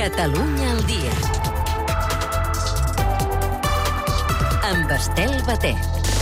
Catalunya al dia. Amb Estel Batet.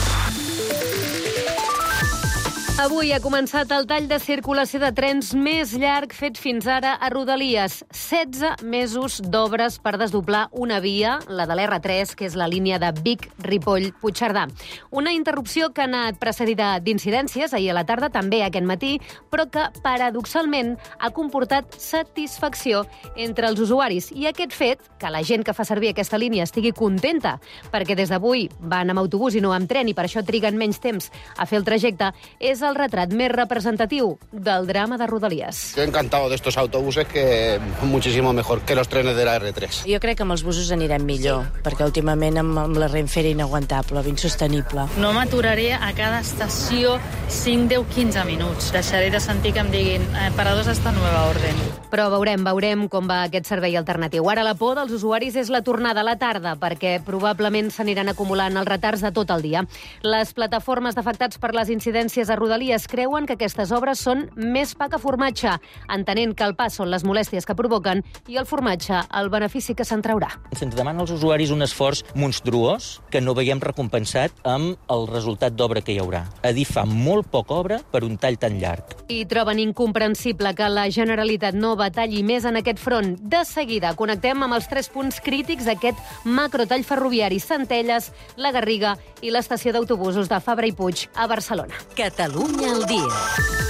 Avui ha començat el tall de circulació de trens més llarg fet fins ara a Rodalies. 16 mesos d'obres per desdoblar una via, la de l'R3, que és la línia de Vic-Ripoll-Puigcerdà. Una interrupció que ha anat precedida d'incidències ahir a la tarda, també aquest matí, però que, paradoxalment, ha comportat satisfacció entre els usuaris. I aquest fet, que la gent que fa servir aquesta línia estigui contenta, perquè des d'avui van amb autobús i no amb tren i per això triguen menys temps a fer el trajecte, és el retrat més representatiu del drama de Rodalies. Yo encantado de estos autobuses, que muchísimo mejor que los trenes de la R3. Jo crec que amb els busos anirem millor, perquè últimament amb la Renfe era inaguantable, insostenible. No m'aturaré a cada estació 5, 10, 15 minuts. Deixaré de sentir que em diguin paradors hasta nueva orden. Però veurem com va aquest servei alternatiu. Ara la por dels usuaris és la tornada a la tarda, perquè probablement s'aniran acumulant els retards de tot el dia. Les plataformes d'afectats per les incidències a Rodalies creuen que aquestes obres són més pa que formatge, entenent que el pa són les molèsties que provoquen i el formatge el benefici que se'n traurà. Se'ns demana als usuaris un esforç monstruós que no veiem recompensat amb el resultat d'obra que hi haurà. A dir, fa molt poca obra per un tall tan llarg. I troben incomprensible que la Generalitat no batalli més en aquest front. De seguida connectem amb els 3 punts crítics d'aquest macrotall ferroviari: Centelles, la Garriga i l'estació d'autobusos de Fabra i Puig a Barcelona. Catalunya al dia.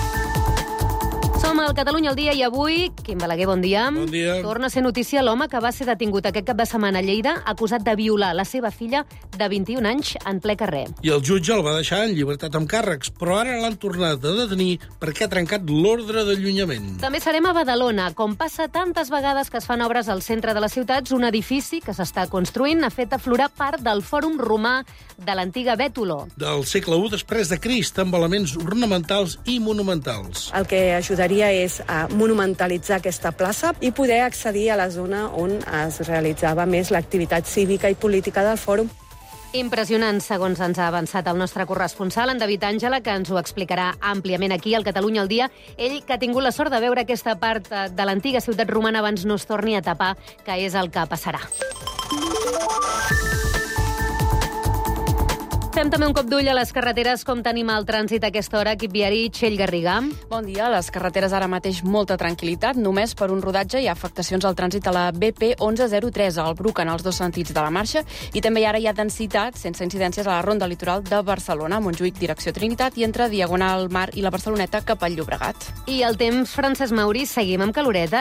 Som al Catalunya al dia i avui, Quim Balaguer, bon dia. Bon dia. Torna a ser notícia l'home que va ser detingut aquest cap de setmana a Lleida acusat de violar la seva filla de 21 anys en ple carrer. I el jutge el va deixar en llibertat amb càrrecs, però ara l'han tornat a detenir perquè ha trencat l'ordre d'allunyament. També serem a Badalona. Com passa tantes vegades que es fan obres al centre de les ciutats, un edifici que s'està construint ha fet aflorar part del fòrum romà de l'antiga Bètolo. Del segle I després de Crist, amb elements ornamentals i monumentals. El que ajudaria és a monumentalitzar aquesta plaça i poder accedir a la zona on es realitzava més l'activitat cívica i política del fòrum. Impressionant, segons ens ha avançat el nostre corresponsal, en David Àngela, que ens ho explicarà àmpliament aquí al Catalunya al dia. Ell, que ha tingut la sort de veure aquesta part de l'antiga ciutat romana abans no es torni a tapar, que és el que passarà. Fem també un cop d'ull a les carreteres, com tenim el trànsit a aquesta hora. Equip viari, Txell Garriga. Bon dia. A les carreteres ara mateix molta tranquil·litat. Només per un rodatge hi ha afectacions al trànsit a la BP 1103 al Bruc en els 2 sentits de la marxa, i també ara hi ha densitat sense incidències a la ronda litoral de Barcelona, Montjuïc, direcció Trinitat, i entre Diagonal Mar i la Barceloneta cap al Llobregat. I el temps, Francesc Mauri, seguim amb caloreta,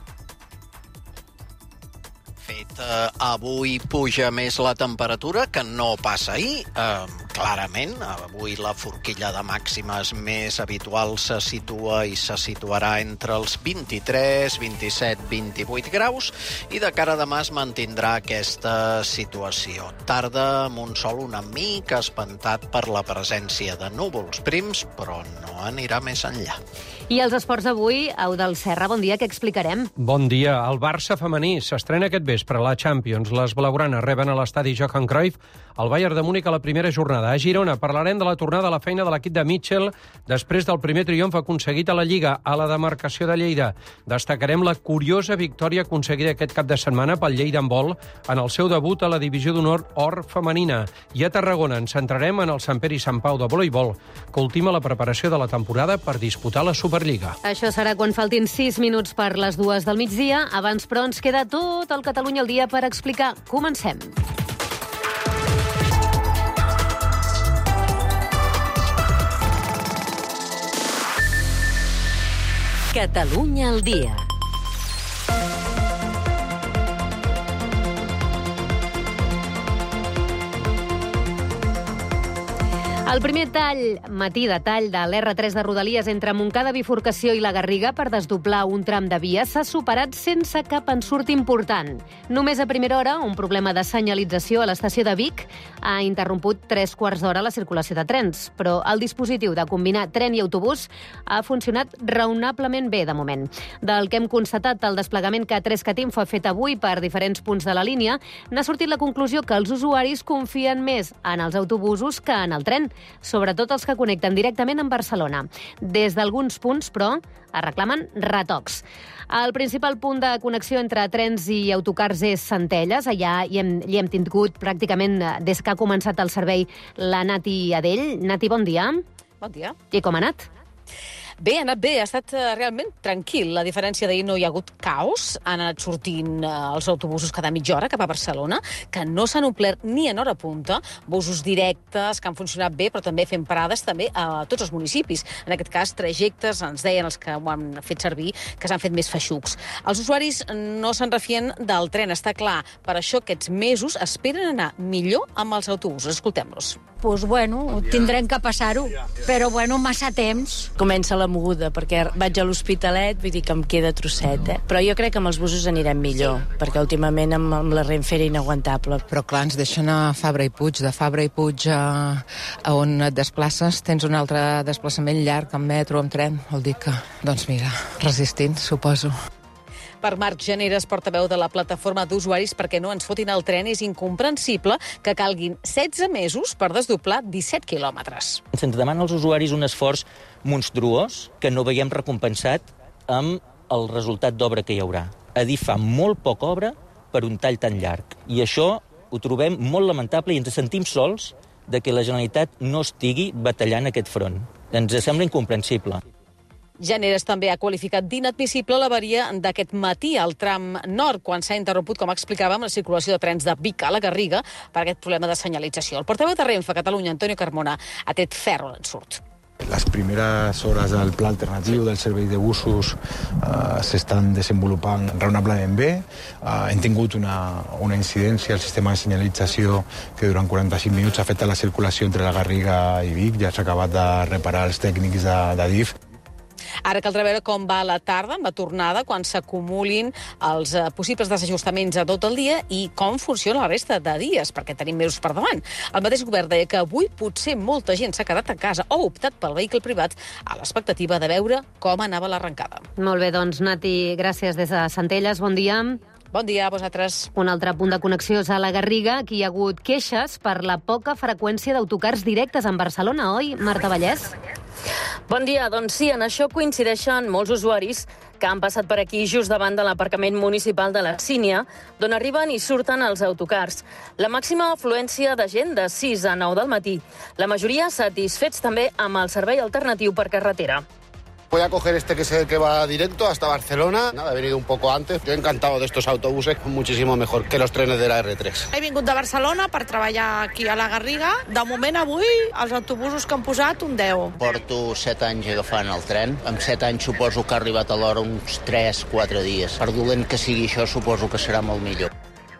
Avui puja més la temperatura, que no passa ahir. Clarament, avui la forquilla de màximes més habitual se situa i se situarà entre els 23, 27, 28 graus, i de cara a demà es mantindrà aquesta situació. Tarda amb un sol una mica espantat per la presència de núvols prims, però no anirà més enllà. I els esports d'avui, Eudald Serra, bon dia, què explicarem? Bon dia. El Barça femení s'estrena aquest vespre a la Champions. Les blaugranes reben a l'estadi Johan Cruyff el Bayern de Múnich a la primera jornada. A Girona parlarem de la tornada a la feina de l'equip de Mitchell després del primer triomf aconseguit a la Lliga, a la demarcació de Lleida. Destacarem la curiosa victòria aconseguida aquest cap de setmana pel Lleida Handbol en el seu debut a la divisió d'honor or femenina. I a Tarragona ens centrarem en el Sant Pere i Sant Pau de voleibol, que ultima la preparació de la temporada per disputar la Superliga. Això serà quan faltin 6 minuts per les 2 del migdia. Abans, però, ens queda tot el Catalunya al dia per explicar. Comencem. Catalunya al dia. El primer matí de tall de l'R3 de Rodalies entre Montcada, Bifurcació i la Garriga per desdoblar un tram de via s'ha superat sense cap ensurt important. Només a primera hora, un problema de senyalització a l'estació de Vic ha interromput 3/4 d'hora la circulació de trens, però el dispositiu de combinar tren i autobús ha funcionat raonablement bé de moment. Del que hem constatat el desplegament que Trescatinfo ha fet avui per diferents punts de la línia, n'ha sortit la conclusió que els usuaris confien més en els autobusos que en el tren. sobretot els que connecten directament amb Barcelona. Des d'alguns punts, però, es reclamen retocs. El principal punt de connexió entre trens i autocars és Centelles. Allà hi hem tingut pràcticament des que ha començat el servei la Nati Adell. Nati, bon dia. Bon dia. I com ha anat? Bé, ha anat bé, ha estat realment tranquil. A diferència d'ahir no hi ha hagut caos. Han anat sortint els autobusos cada mitja hora cap a Barcelona, que no s'han omplert ni en hora punta. Busos directes que han funcionat bé, però també fent parades també a tots els municipis. En aquest cas, trajectes, ens deien els que ho han fet servir, que s'han fet més feixucs. Els usuaris no se'n refien del tren, està clar. Per això aquests mesos esperen anar millor amb els autobusos. Escoltem-los. Pues bueno, tindrem que passar-ho, però bueno, massa temps. Comença la moguda, perquè vaig a l'Hospitalet, vull dir que em queda trosset, Però jo crec que amb els busos anirem millor, perquè últimament amb la Renfe era inaguantable. Però clar, ens deixen a Fabra i Puig. De Fabra i Puig a on et desplaces tens un altre desplaçament llarg, amb metro, amb tren. Vol dir que, doncs mira, resistint, suposo. Per Marc Janeres, portaveu de la plataforma d'usuaris perquè no ens fotin el tren, és incomprensible que calguin 16 mesos per desdoblar 17 quilòmetres. Se'ns demana als usuaris un esforç monstruós que no veiem recompensat amb el resultat d'obra que hi haurà. Adif fa molt poca obra per un tall tan llarg. I això ho trobem molt lamentable i ens sentim sols de que la Generalitat no estigui batallant aquest front. Ens sembla incomprensible. Janeres també ha qualificat d'inadmissible l'avaria d'aquest matí al tram nord, quan s'ha interromput, com explicàvem, la circulació de trens de Vic a la Garriga per aquest problema de senyalització. El portaveu de Renfe Catalunya, Antonio Carmona, ha tret ferro a l'ensurt. Les primeres hores del pla alternatiu del servei de busos s'estan desenvolupant raonablement bé. Hem tingut una incidència al sistema de senyalització que durant 45 minuts ha afectat la circulació entre la Garriga i Vic. Ja s'ha acabat de reparar els tècnics d'Adif. Ara caldrà veure com va la tarda, amb la tornada, quan s'acumulin els possibles desajustaments a tot el dia i com funciona la resta de dies, perquè tenim mesos per davant. El mateix govern deia que avui potser molta gent s'ha quedat a casa o ha optat pel vehicle privat a l'expectativa de veure com anava l'arrencada. Molt bé, doncs, Nati, gràcies des de Centelles. Bon dia. Bon dia a vosaltres. Un altre punt de connexió és a la Garriga. Aquí hi ha hagut queixes per la poca freqüència d'autocars directes en Barcelona, oi, Marta Vallès? Bon dia. Doncs sí, en això coincideixen molts usuaris que han passat per aquí just davant de l'aparcament municipal de la Sínia, d'on arriben i surten els autocars. La màxima afluència de gent de 6 a 9 del matí. La majoria satisfets també amb el servei alternatiu per carretera. Voy a coger este que es el que va directo hasta Barcelona. Nada, he venido un poco antes. Yo encantado de estos autobuses, muchísimo mejor que los trenes de la R3. He vingut de Barcelona per treballar aquí a la Garriga. De moment avui els autobusos que han posat un 10. Porto 7 anys agafant el tren. Amb 7 anys suposo que ha arribat a l'hora uns 3-4 dies. Per dolent que sigui això, suposo que serà molt millor.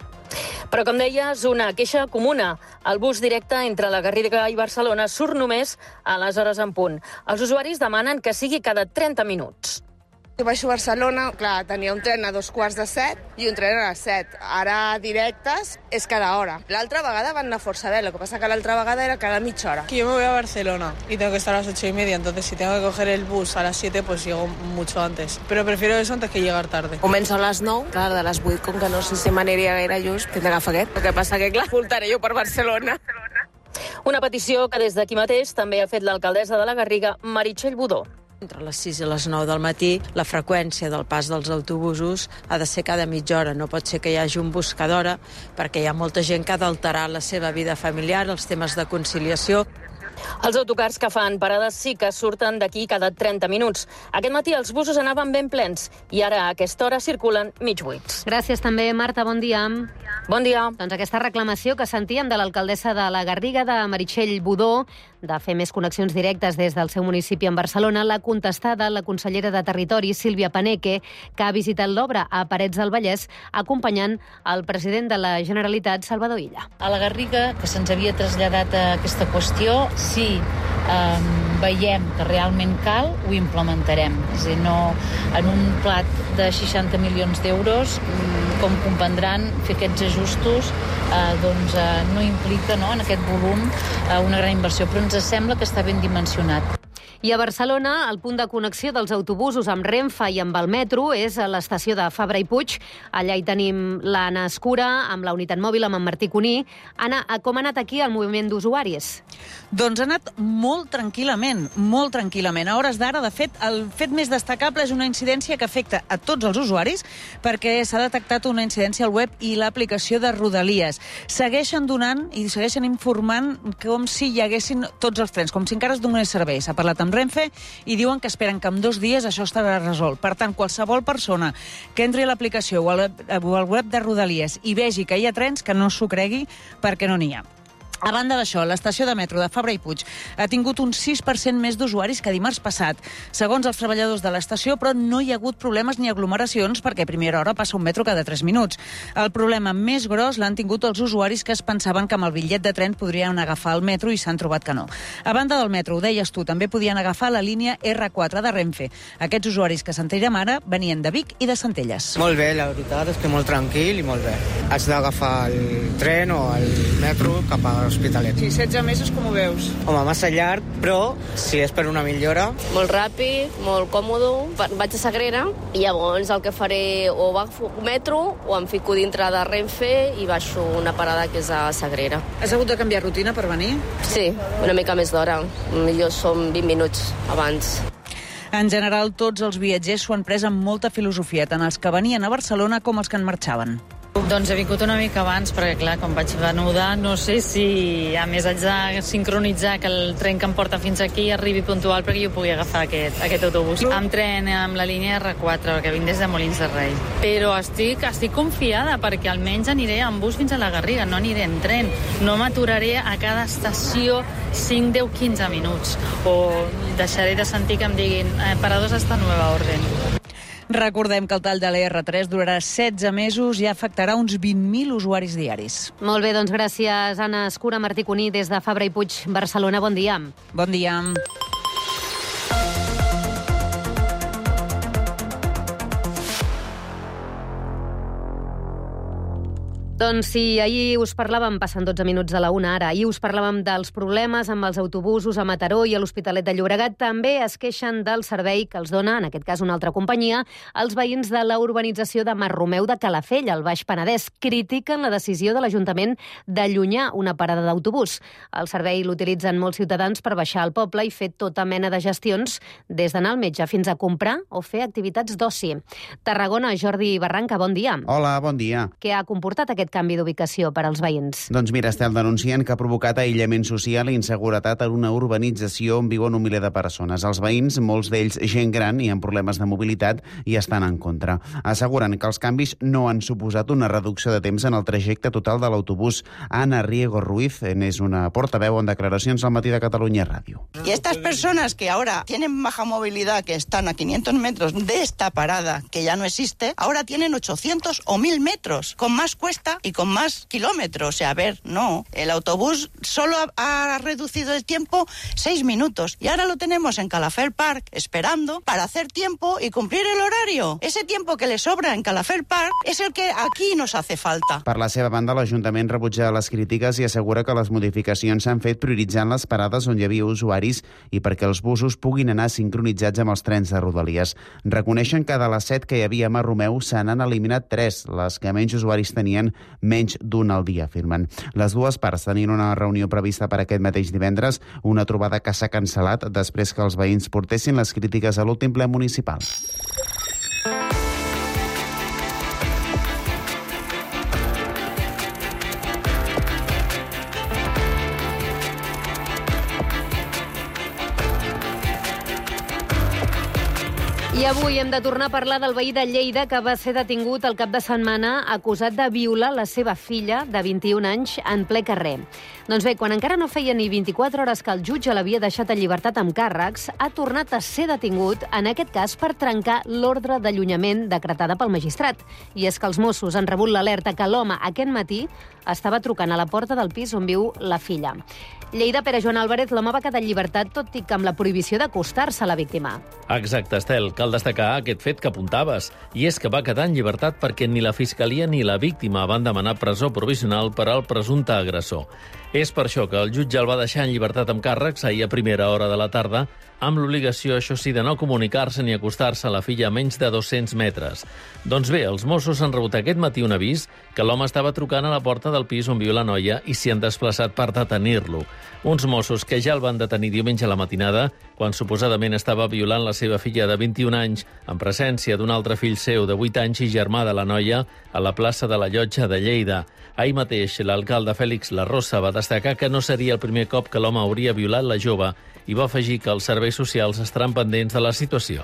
Però, com deies, una queixa comuna. El bus directe entre la Garriga i Barcelona surt només a les hores en punt. Els usuaris demanen que sigui cada 30 minuts. Jo baixo a Barcelona, clar, tenia un tren a 6:45 i un tren a les 7. Ara directes és cada hora. L'altra vegada van anar força bé, lo que pasa que l'altra vegada era cada mitja hora. Que yo me voy a Barcelona y tengo que estar a las 8:30, entonces si tengo que coger el bus a las 7, pues llego mucho antes. Pero prefiero eso antes que llegar tarde. Començo a les 9, clar, de les 8, com que no sé si m'aniria gaire just, tinc d'agafar aquest. El que passa que, clar, voltaré jo per Barcelona. Una petició que des d'aquí mateix també ha fet l'alcaldessa de la Garriga, Meritxell Budó. Entre les 6 i les 9 del matí, la freqüència del pas dels autobusos ha de ser cada mitja hora. No pot ser que hi hagi un bus cada hora, perquè hi ha molta gent que ha d'alterar la seva vida familiar, els temes de conciliació. Els autocars que fan parades sí que surten d'aquí cada 30 minuts. Aquest matí els busos anaven ben plens i ara a aquesta hora circulen mig buits. Gràcies també, Marta. Bon dia. Bon dia. Doncs aquesta reclamació que sentíem de l'alcaldessa de la Garriga, de Meritxell Budó, de fer més connexions directes des del seu municipi en Barcelona, l'ha contestada la consellera de Territori, Sílvia Paneque, que ha visitat l'obra a Parets del Vallès, acompanyant el president de la Generalitat, Salvador Illa. A la Garriga, que se'ns havia traslladat a aquesta qüestió, si veiem que realment cal, ho implementarem. És a dir, no, en un plat de 60 milions d'euros, com comprendran, fer aquests ajustos no implica, en aquest volum, una gran inversió, però ens sembla que està ben dimensionat. I a Barcelona, el punt de connexió dels autobusos amb Renfe i amb el metro és a l'estació de Fabra i Puig. Allà hi tenim l'Anna Escura, amb la unitat mòbil, amb en Martí Cuní. Anna, com ha anat aquí el moviment d'usuaris? Doncs ha anat molt tranquil·lament, molt tranquil·lament. A hores d'ara, de fet, el fet més destacable és una incidència que afecta a tots els usuaris perquè s'ha detectat una incidència al web i l'aplicació de Rodalies. Segueixen donant i segueixen informant com si hi haguessin tots els trens, com si encara es donés servei. S'ha parlat amb Renfe i diuen que esperen que en 2 dies això estarà resolt. Per tant, qualsevol persona que entri a l'aplicació o al web de Rodalies i vegi que hi ha trens, que no s'ho cregui perquè no n'hi ha. A banda d'això, l'estació de metro de Fabra i Puig ha tingut un 6% més d'usuaris que dimarts passat, segons els treballadors de l'estació, però no hi ha hagut problemes ni aglomeracions perquè a primera hora passa un metro cada 3 minuts. El problema més gros l'han tingut els usuaris que es pensaven que amb el bitllet de tren podrien agafar el metro i s'han trobat que no. A banda del metro, ho deies tu, també podien agafar la línia R4 de Renfe. Aquests usuaris que sentirem ara venien de Vic i de Centelles. Molt bé, la veritat és que molt tranquil i molt bé. Haig d'agafar el tren o el metro cap a l'Hospitalet. Sí, 16 mesos, com ho veus? Home, massa llarg, però si és per una millora... Molt ràpid, molt còmode. Vaig a Sagrera i llavors el que faré o agafo metro o em fico dintre de Renfe i baixo una parada que és a Sagrera. Has hagut de canviar rutina per venir? Sí, una mica més d'hora. Millor som 20 minuts abans. En general, tots els viatgers s'ho han pres amb molta filosofia, tant els que venien a Barcelona com els que en marxaven. Doncs he vingut una mica abans, perquè clar, quan vaig venudar, no sé si a més haig de sincronitzar que el tren que em porta fins aquí arribi puntual perquè jo pugui agafar aquest autobús. Amb tren, amb la línia R4, que vinc des de Molins de Rei. Però estic confiada perquè almenys aniré en bus fins a la Garriga, no aniré en tren. No m'aturaré a cada estació 5, 10, 15 minuts. O deixaré de sentir que em diguin paradors hasta nueva orden. Recordem que el tall de l'R3 durarà 16 mesos i afectarà uns 20.000 usuaris diaris. Molt bé, doncs gràcies, Anna Escura, Martí Cuní, des de Fabra i Puig, Barcelona. Bon dia. Bon dia. Doncs si ahir us parlàvem, passen 12 minuts de la 1 ara, ahir us parlàvem dels problemes amb els autobusos a Mataró i a l'Hospitalet de Llobregat, també es queixen del servei que els dona, en aquest cas una altra companyia, els veïns de la urbanització de Marromeu de Calafell, al Baix Penedès. Critiquen la decisió de l'Ajuntament d'allunyar una parada d'autobús. El servei l'utilitzen molts ciutadans per baixar al poble i fer tota mena de gestions, des d'anar al metge fins a comprar o fer activitats d'oci. Tarragona, Jordi Barranca, bon dia. Hola, bon dia. Què ha comportat aquest canvi d'ubicació per als veïns? Doncs mira, Estel, denuncien que ha provocat aïllament social i inseguretat en una urbanització on viuen un miler de persones. Els veïns, molts d'ells gent gran i amb problemes de mobilitat, hi estan en contra. Asseguren que els canvis no han suposat una reducció de temps en el trajecte total de l'autobús. Ana Riego Ruiz és una portaveu en declaracions al Matí de Catalunya Ràdio. Y estas personas que ahora tienen baja movilidad, que están a 500 metros de esta parada, que ya no existe, ahora tienen 800 o 1000 metros, con más cuesta y con más kilómetros. O sea, a ver, no. El autobús solo ha reducido el tiempo 6 minutos y ahora lo tenemos en Calafell Park esperando para hacer tiempo y cumplir el horario. Ese tiempo que le sobra en Calafell Park es el que aquí nos hace falta. Per la seva banda, l'Ajuntament rebutja les crítiques i assegura que les modificacions s'han fet prioritzant les parades on hi havia usuaris i perquè els busos puguin anar sincronitzats amb els trens de Rodalies. Reconeixen que de les 7 que hi havia a Marromeu se n'han eliminat 3, les que menys usuaris tenien, menys d'un al dia, afirmen. Les dues parts tenien una reunió prevista per aquest mateix divendres, una trobada que s'ha cancel·lat després que els veïns portessin les crítiques a l'últim ple municipal. I avui hem de tornar a parlar del veí de Lleida que va ser detingut el cap de setmana acusat de violar la seva filla de 21 anys en ple carrer. Doncs bé, quan encara no feia ni 24 hores que el jutge l'havia deixat en llibertat amb càrrecs, ha tornat a ser detingut, en aquest cas per trencar l'ordre d'allunyament decretada pel magistrat. I és que els Mossos han rebut l'alerta que l'home aquest matí estava trucant a la porta del pis on viu la filla. Lleida, Pere Joan Álvarez, l'home va quedar en llibertat tot i que amb la prohibició d'acostar-se a la víctima. Exacte, Estel. Cal Cal destacar aquest fet que apuntaves, i és que va quedar en llibertat perquè ni la Fiscalia ni la víctima van demanar presó provisional per al presumpte agressor. És per això que el jutge el va deixar en llibertat amb càrrecs ahir a primera hora de la tarda, amb l'obligació, això sí, de no comunicar-se ni acostar-se a la filla a menys de 200 metres. Doncs bé, els Mossos han rebut aquest matí un avís que l'home estava trucant a la porta del pis on viu la noia i s'hi han desplaçat per detenir-lo. Uns Mossos que ja el van detenir diumenge a la matinada, quan suposadament estava violant la seva filla de 21 anys, en presència d'un altre fill seu de 8 anys i germà de la noia, a la plaça de la Llotja de Lleida. Ahir mateix, l'alcalde Fèlix Larrosa va destacar que no seria el primer cop que l'home hauria violat la jove i va afegir que els serveis socials estaran pendents de la situació.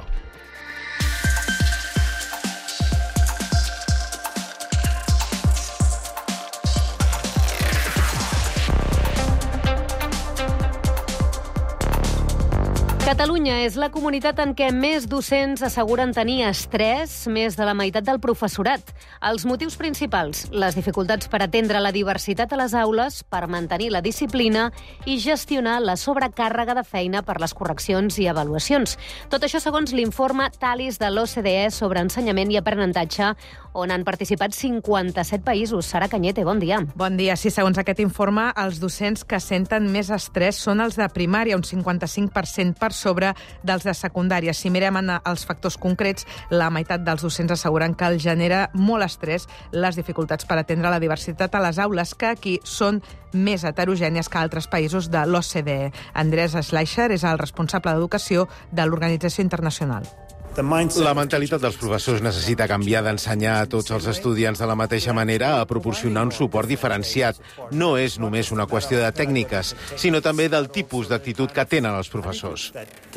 Catalunya és la comunitat en què més docents asseguren tenir estrès, més de la meitat del professorat. Els motius principals, les dificultats per atendre la diversitat a les aules, per mantenir la disciplina i gestionar la sobrecàrrega de feina per les correccions i avaluacions. Tot això segons l'informe TALIS de l'OCDE sobre ensenyament i aprenentatge, on han participat 57 països. Sara Cañete, bon dia. Bon dia. Sí, segons aquest informe, els docents que senten més estrès són els de primària, un 55% per sobre dels de secundària. Si mirem els factors concrets, la meitat dels docents asseguren que els genera molt estrès les dificultats per atendre la diversitat a les aules, que aquí són més heterogènies que altres països de l'OCDE. Andrés Schleicher és el responsable d'educació de l'Organització Internacional. La mentalitat dels professors necessita canviar d'ensenyar a tots els estudiants de la mateixa manera a proporcionar un suport diferenciat. No és només una qüestió de tècniques, sinó també del tipus d'actitud que tenen els professors.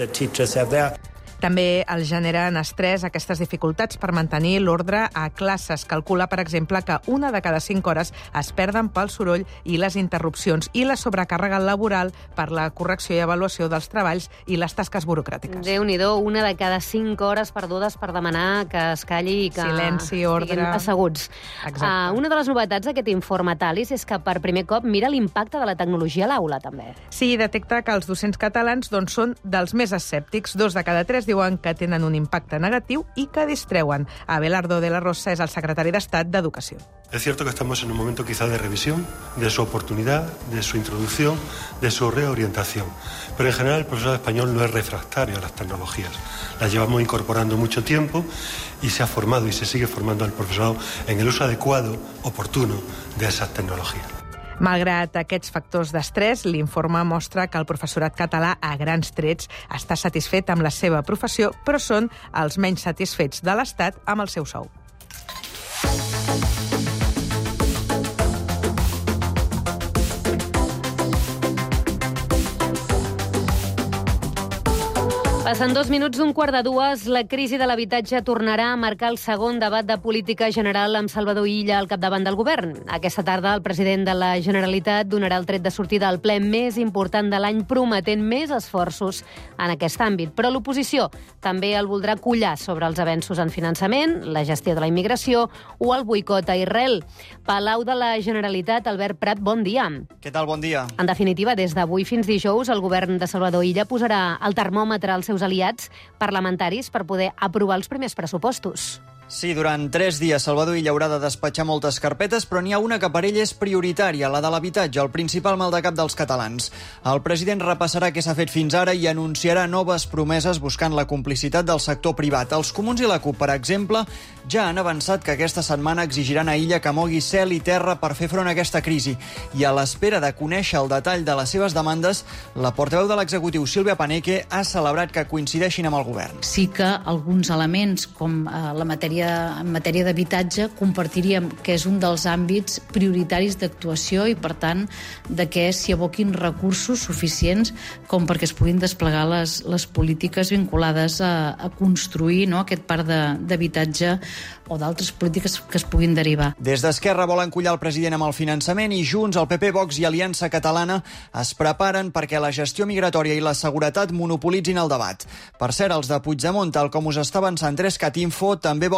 També els generen estrès aquestes dificultats per mantenir l'ordre a classes. Calcula, per exemple, que 1 de cada 5 hores es perden pel soroll i les interrupcions i la sobrecàrrega laboral per la correcció i avaluació dels treballs i les tasques burocràtiques. Déu-n'hi-do, 1 de cada 5 hores perdudes per demanar que es calli i que silenci, ordre, estiguin asseguts. Una de les novetats d'aquest informe TALIS és que per primer cop mira l'impacte de la tecnologia a l'aula, també. Sí, detecta que els docents catalans són dels més escèptics. 2 de cada 3 diuen que tenen un impacte negatiu i que distreuen. Abelardo de la Rosa és el secretari d'Estat d'Educació. Es cierto que estamos en un momento quizá de revisión, de su oportunidad, de su introducción, de su reorientación. Pero en general el profesorado español no es refractario a las tecnologías. Las llevamos incorporando mucho tiempo y se ha formado y se sigue formando al profesorado en el uso adecuado, oportuno de esas tecnologías. Malgrat aquests factors d'estrès, l'informe mostra que el professorat català, a grans trets, està satisfet amb la seva professió, però són els menys satisfets de l'Estat amb el seu sou. Passen 2 minuts d'un 1:45. La crisi de l'habitatge tornarà a marcar el segon debat de política general amb Salvador Illa al capdavant del govern. Aquesta tarda el president de la Generalitat donarà el tret de sortida al ple més important de l'any, prometent més esforços en aquest àmbit. Però l'oposició també el voldrà collar sobre els avenços en finançament, la gestió de la immigració o el boicot a Israel. Palau de la Generalitat, Albert Prat, bon dia. Què tal, bon dia? En definitiva, des d'avui fins dijous, el govern de Salvador Illa posarà el termòmetre als seus aliats parlamentaris per poder aprovar els primers pressupostos. Sí, durant 3 dies Salvador Illa haurà de despatxar moltes carpetes, però n'hi ha una que per ell és prioritària, la de l'habitatge, el principal maldecap dels catalans. El president repassarà què s'ha fet fins ara i anunciarà noves promeses buscant la complicitat del sector privat. Els Comuns i la CUP, per exemple, ja han avançat que aquesta setmana exigiran a Illa que mogui cel i terra per fer front a aquesta crisi. I a l'espera de conèixer el detall de les seves demandes, la portaveu de l'executiu, Sílvia Paneque, ha celebrat que coincideixin amb el govern. Sí que alguns elements, com en matèria d'habitatge, compartiríem que és un dels àmbits prioritaris d'actuació i, per tant, de què s'hi aboquin recursos suficients com perquè es puguin desplegar les polítiques vinculades a construir aquest parc d'habitatge o d'altres polítiques que es puguin derivar. Des d'Esquerra volen collar el president amb el finançament i Junts, el PP, Vox i Aliança Catalana es preparen perquè la gestió migratòria i la seguretat monopolitzin el debat. Per cert, els de Puigdemont, tal com us està avançant 3CAT Info, també volen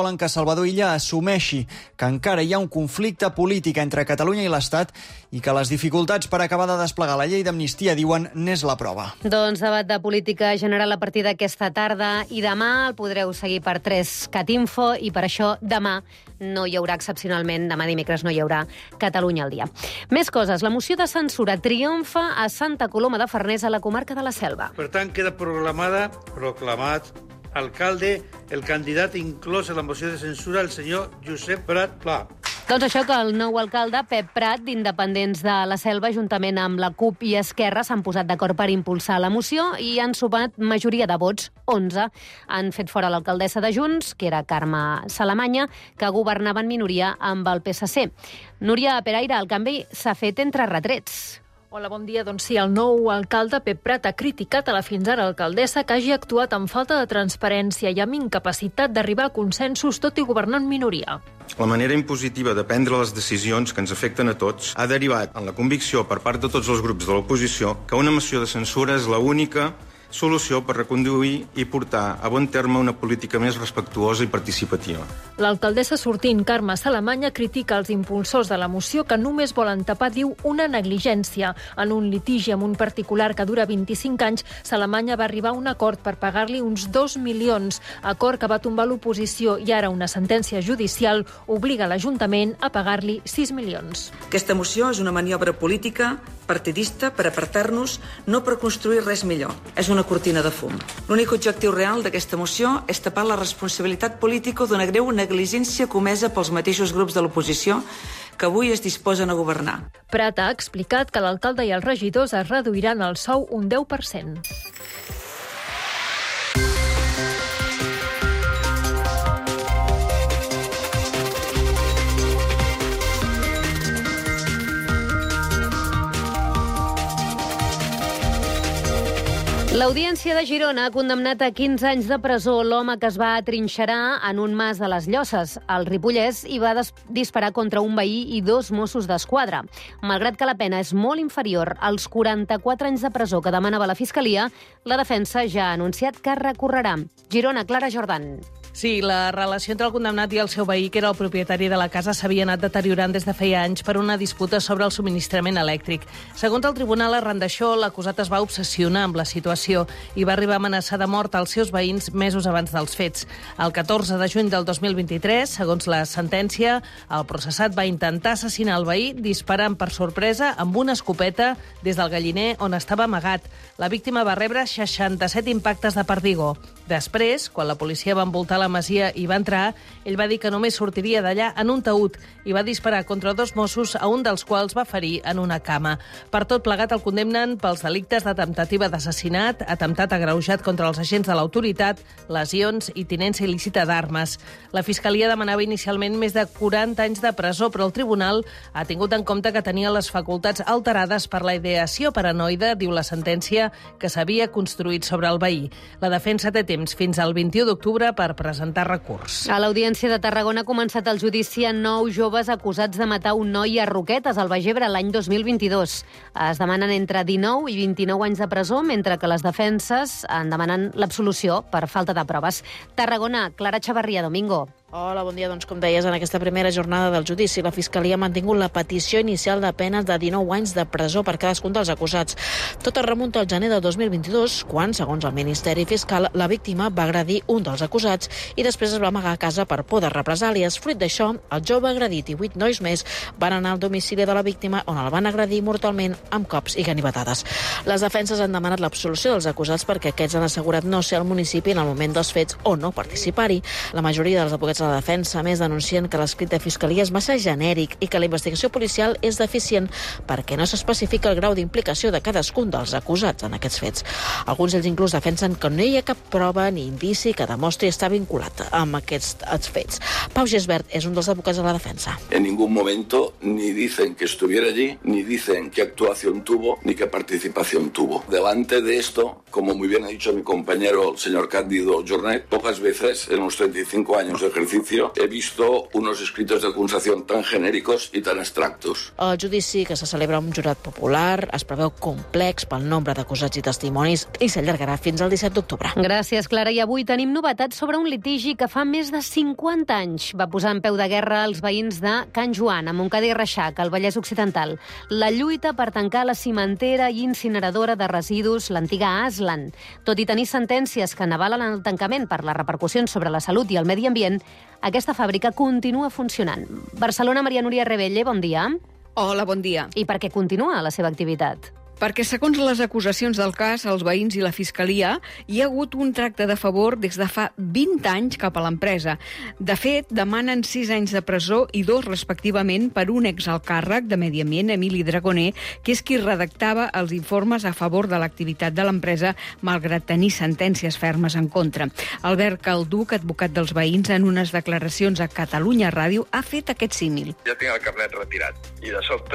volen que Salvador Illa assumeixi que encara hi ha un conflicte polític entre Catalunya i l'Estat i que les dificultats per acabar de desplegar la llei d'amnistia, diuen, n'és la prova. Doncs debat de política general a partir d'aquesta tarda i demà el podreu seguir per 3cat Info i per això demà no hi haurà excepcionalment, demà dimecres no hi haurà Catalunya al dia. Més coses, la moció de censura triomfa a Santa Coloma de Farners, a la comarca de la Selva. Per tant, queda proclamat alcalde el candidat inclòs en la moció de censura, el senyor Josep Prat Pla. Doncs això, que el nou alcalde, Pep Prat, d'Independents de la Selva, juntament amb la CUP i Esquerra, s'han posat d'acord per impulsar la moció i han sumat majoria de vots, 11. Han fet fora l'alcaldessa de Junts, que era Carme Salamanya, que governava en minoria amb el PSC. Núria Peraire, el canvi s'ha fet entre retrets. Hola, bon dia. Doncs sí, el nou alcalde, Pep Prat, ha criticat a la fins ara alcaldessa que hagi actuat amb falta de transparència i amb incapacitat d'arribar a consensos, tot i governar en minoria. La manera impositiva de prendre les decisions que ens afecten a tots ha derivat en la convicció per part de tots els grups de l'oposició que una moció de censura és l'única solució per reconduir i portar a bon terme una política més respectuosa i participativa. L'alcaldessa sortint, Carme Salamanya, critica els impulsors de la moció que només volen tapar, diu, una negligència. En un litigi amb un particular que dura 25 anys, Salamanya va arribar a un acord per pagar-li uns 2 milions, acord que va tombar l'oposició i ara una sentència judicial obliga l'Ajuntament a pagar-li 6 milions. Aquesta moció és una maniobra política, partidista, per apartar-nos, no per construir res millor. És una cortina de fum. L'únic objectiu real d'aquesta moció és tapar la responsabilitat política d'una greu negligència comesa pels mateixos grups de l'oposició que avui es disposen a governar. Prat ha explicat que l'alcalde i els regidors es reduiran el sou un 10%. L'Audiència de Girona ha condemnat a 15 anys de presó l'home que es va atrinxerar en un mas de les Llosses, al Ripollès, i va disparar contra un veí i 2 Mossos d'Esquadra. Malgrat que la pena és molt inferior als 44 anys de presó que demanava la Fiscalia, la defensa ja ha anunciat que recorrerà. Girona, Clara Jordan. Sí, la relació entre el condemnat i el seu veí, que era el propietari de la casa, s'havia anat deteriorant des de feia anys per una disputa sobre el subministrament elèctric. Segons el tribunal, arran d'això, l'acusat es va obsessionar amb la situació i va arribar a amenaçar de mort als seus veïns mesos abans dels fets. El 14 de juny del 2023, segons la sentència, el processat va intentar assassinar el veí disparant per sorpresa amb una escopeta des del galliner on estava amagat. La víctima va rebre 67 impactes de perdigó. Després, quan la policia va envoltar la masia i va entrar, ell va dir que només sortiria d'allà en un taüt i va disparar contra 2 Mossos, a un dels quals va ferir en una cama. Per tot plegat el condemnen pels delictes de temptativa d'assassinat, atemptat agreujat contra els agents de l'autoritat, lesions i tinença il·lícita d'armes. La Fiscalia demanava inicialment més de 40 anys de presó, però el tribunal ha tingut en compte que tenia les facultats alterades per la ideació paranoide, diu la sentència, que s'havia construït sobre el veí. La defensa té temps fins al 21 d'octubre per presentar recurs. A l'Audiència de Tarragona ha començat el judici a 9 joves acusats de matar un noi a Roquetes, al Baix Ebre, l'any 2022. Es demanen entre 19 i 29 anys de presó, mentre que les defenses en demanen l'absolució per falta de proves. Tarragona, Clara Chavarria, Domingo. Hola, bon dia. Doncs, com deies, en aquesta primera jornada del judici, la Fiscalia ha mantingut la petició inicial de penes de 19 anys de presó per cadascun dels acusats. Tot es remunta al gener de 2022, quan, segons el Ministeri Fiscal, la víctima va agredir un dels acusats i després es va amagar a casa per por de represàlies. Fruit d'això, el jove agredit i 8 nois més van anar al domicili de la víctima, on el van agredir mortalment amb cops i ganivetades. Les defenses han demanat l'absolució dels acusats perquè aquests han assegurat no ser al municipi en el moment dels fets o no participar-hi. La majoria dels advocats de la defensa, a més, denuncien que l'escrit de Fiscalia és massa genèric i que la investigació policial és deficient perquè no s'especifica el grau d'implicació de cadascun dels acusats en aquests fets. Alguns d'ells inclús defensen que no hi ha cap prova ni indici que demostri estar vinculat amb aquests fets. Pau Gesbert és un dels advocats de la defensa. En ningún momento ni dicen que estuviera allí, ni dicen qué actuación tuvo, ni qué participación tuvo. Delante de esto, como muy bien ha dicho mi compañero, el señor Cándido Jornet, pocas veces en los 35 años de ejercicio edificio, he visto unos escritos de acusación tan genéricos y tan abstractos. El judici, que se celebra amb jurat popular, es preveu complex pel nombre d'acusats i testimonis i s'allargarà fins al 17 d'octubre. Gràcies, Clara. I avui tenim novetats sobre un litigi que fa més de 50 anys va posar en peu de guerra els veïns de Can Joan, a Montcada i Reixac, al Vallès Occidental. La lluita per tancar la cimentera i incineradora de residus, l'antiga Aslan. Tot i tenir sentències que n'avalen el tancament per les repercussions sobre la salut i el medi ambient, aquesta fàbrica continua funcionant. Barcelona, Maria Núria Rebelle, bon dia. Hola, bon dia. I per què continua la seva activitat? Perquè, segons les acusacions del cas, els veïns i la Fiscalia, hi ha hagut un tracte de favor des de fa 20 anys cap a l'empresa. De fet, demanen 6 anys de presó i 2, respectivament, per un exalcàrrec de Medi Ambient, Emili Dragoner, que és qui redactava els informes a favor de l'activitat de l'empresa, malgrat tenir sentències fermes en contra. Albert Calduc, advocat dels veïns, en unes declaracions a Catalunya Ràdio, ha fet aquest símil. Ja tinc el carnet retirat i de sobte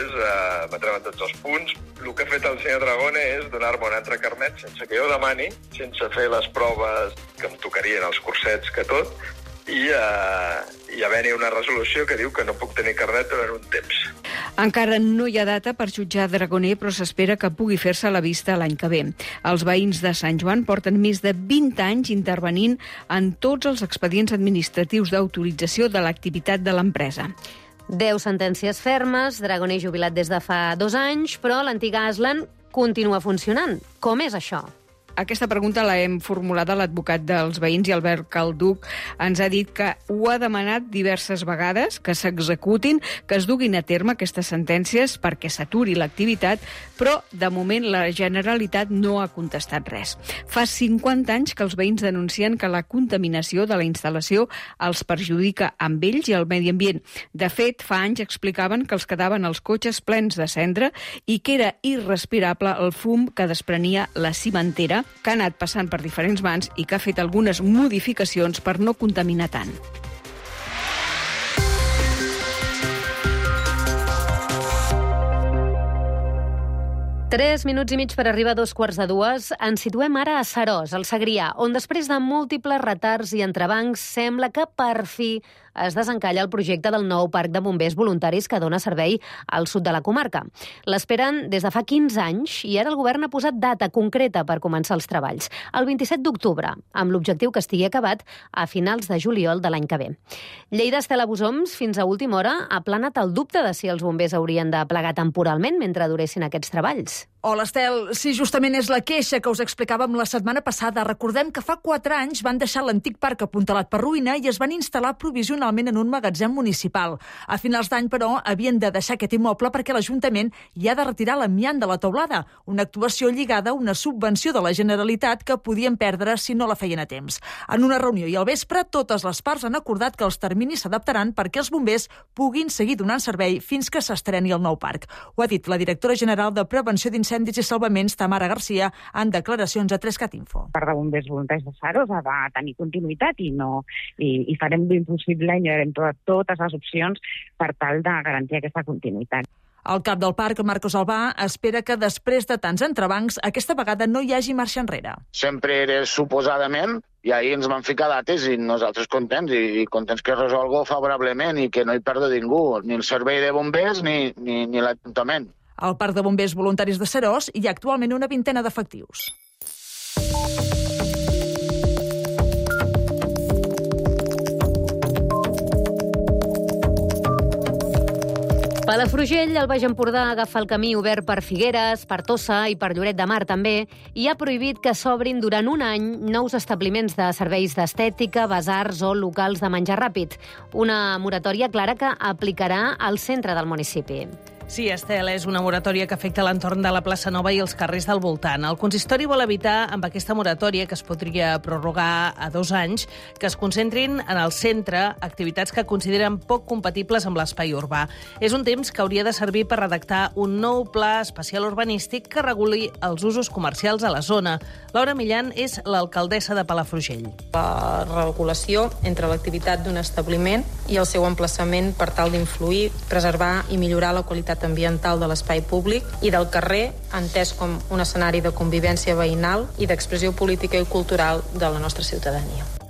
m'ha trebat tots els punts. El que ha fet el senyor Dragone és donar-me un altre carnet sense que jo demani, sense fer les proves que em tocarien els cursets que tot, i haver-hi una resolució que diu que no puc tenir carnet durant un temps. Encara no hi ha data per jutjar Dragoner, però s'espera que pugui fer-se a la vista l'any que ve. Els veïns de Sant Joan porten més de 20 anys intervenint en tots els expedients administratius d'autorització de l'activitat de l'empresa. 10 sentències fermes, Dragoner jubilat des de fa 2 anys, però l'antiga Aslan continua funcionant. Com és això? Aquesta pregunta la hem formulat a l'advocat dels veïns i Albert Calduc ens ha dit que ho ha demanat diverses vegades, que s'executin, que es duguin a terme aquestes sentències perquè s'aturi l'activitat, però de moment la Generalitat no ha contestat res. Fa 50 anys que els veïns denuncien que la contaminació de la instal·lació els perjudica amb ells i el medi ambient. De fet, fa anys explicaven que els quedaven els cotxes plens de cendra i que era irrespirable el fum que desprenia la cimentera, que ha anat passant per diferents mans i que ha fet algunes modificacions per no contaminar tant. Tres minuts i mig per arribar a 2:15. Ens situem ara a Seròs, al Segrià, on després de múltiples retards i entrebancs sembla que per fi es desencalla el projecte del nou parc de bombers voluntaris que dona servei al sud de la comarca. L'esperen des de fa 15 anys i ara el govern ha posat data concreta per començar els treballs, el 27 d'octubre, amb l'objectiu que estigui acabat a finals de juliol de l'any que ve. Lleida Estela Busoms, fins a última hora, ha planat el dubte de si els bombers haurien de plegar temporalment mentre duressin aquests treballs. Hola, Estel. Sí, justament és la queixa que us explicàvem la setmana passada. Recordem que fa 4 anys van deixar l'antic parc apuntalat per ruïna i es van instal·lar provisionalment en un magatzem municipal. A finals d'any, però, havien de deixar aquest immoble perquè l'Ajuntament hi ha de retirar l'amiant de la teulada, una actuació lligada a una subvenció de la Generalitat que podien perdre si no la feien a temps. En una reunió i al vespre, totes les parts han acordat que els terminis s'adaptaran perquè els bombers puguin seguir donant servei fins que s'estreni el nou parc. Ho ha dit la directora general de Prevenció d'Incendis i Salvaments, Tamara Garcia, en declaracions a 3CAT Info. El parc de bombers voluntaris de Seròs ha de tenir continuïtat i farem l'impossible i mirarem totes les opcions per tal de garantir aquesta continuïtat. El cap del parc, Marcos Albà, espera que després de tants entrebancs aquesta vegada no hi hagi marxa enrere. Sempre era suposadament, i ahir ens van ficar dates i nosaltres contents, i contents que es resolgui favorablement i que no hi perdi ningú, ni el servei de bombers ni l'Ajuntament. Al Parc de Bombers Voluntaris de Seròs hi ha actualment una vintena d'efectius. Palafrugell, al Baix Empordà, agafa el camí obert per Figueres, per Tossa i per Lloret de Mar també, i ha prohibit que s'obrin durant un any nous establiments de serveis d'estètica, basars o locals de menjar ràpid. Una moratòria clara que aplicarà al centre del municipi. Sí, Estel, és una moratòria que afecta l'entorn de la plaça Nova i els carrers del voltant. El consistori vol evitar, amb aquesta moratòria, que es podria prorrogar a 2 anys, que es concentrin en el centre activitats que consideren poc compatibles amb l'espai urbà. És un temps que hauria de servir per redactar un nou pla especial urbanístic que reguli els usos comercials a la zona. Laura Millan és l'alcaldessa de Palafrugell. La regulació entre l'activitat d'un establiment i el seu emplaçament per tal d'influir, preservar i millorar la qualitat ambiental de l'espai públic i del carrer, entès com un escenari de convivència veïnal i d'expressió política i cultural de la nostra ciutadania.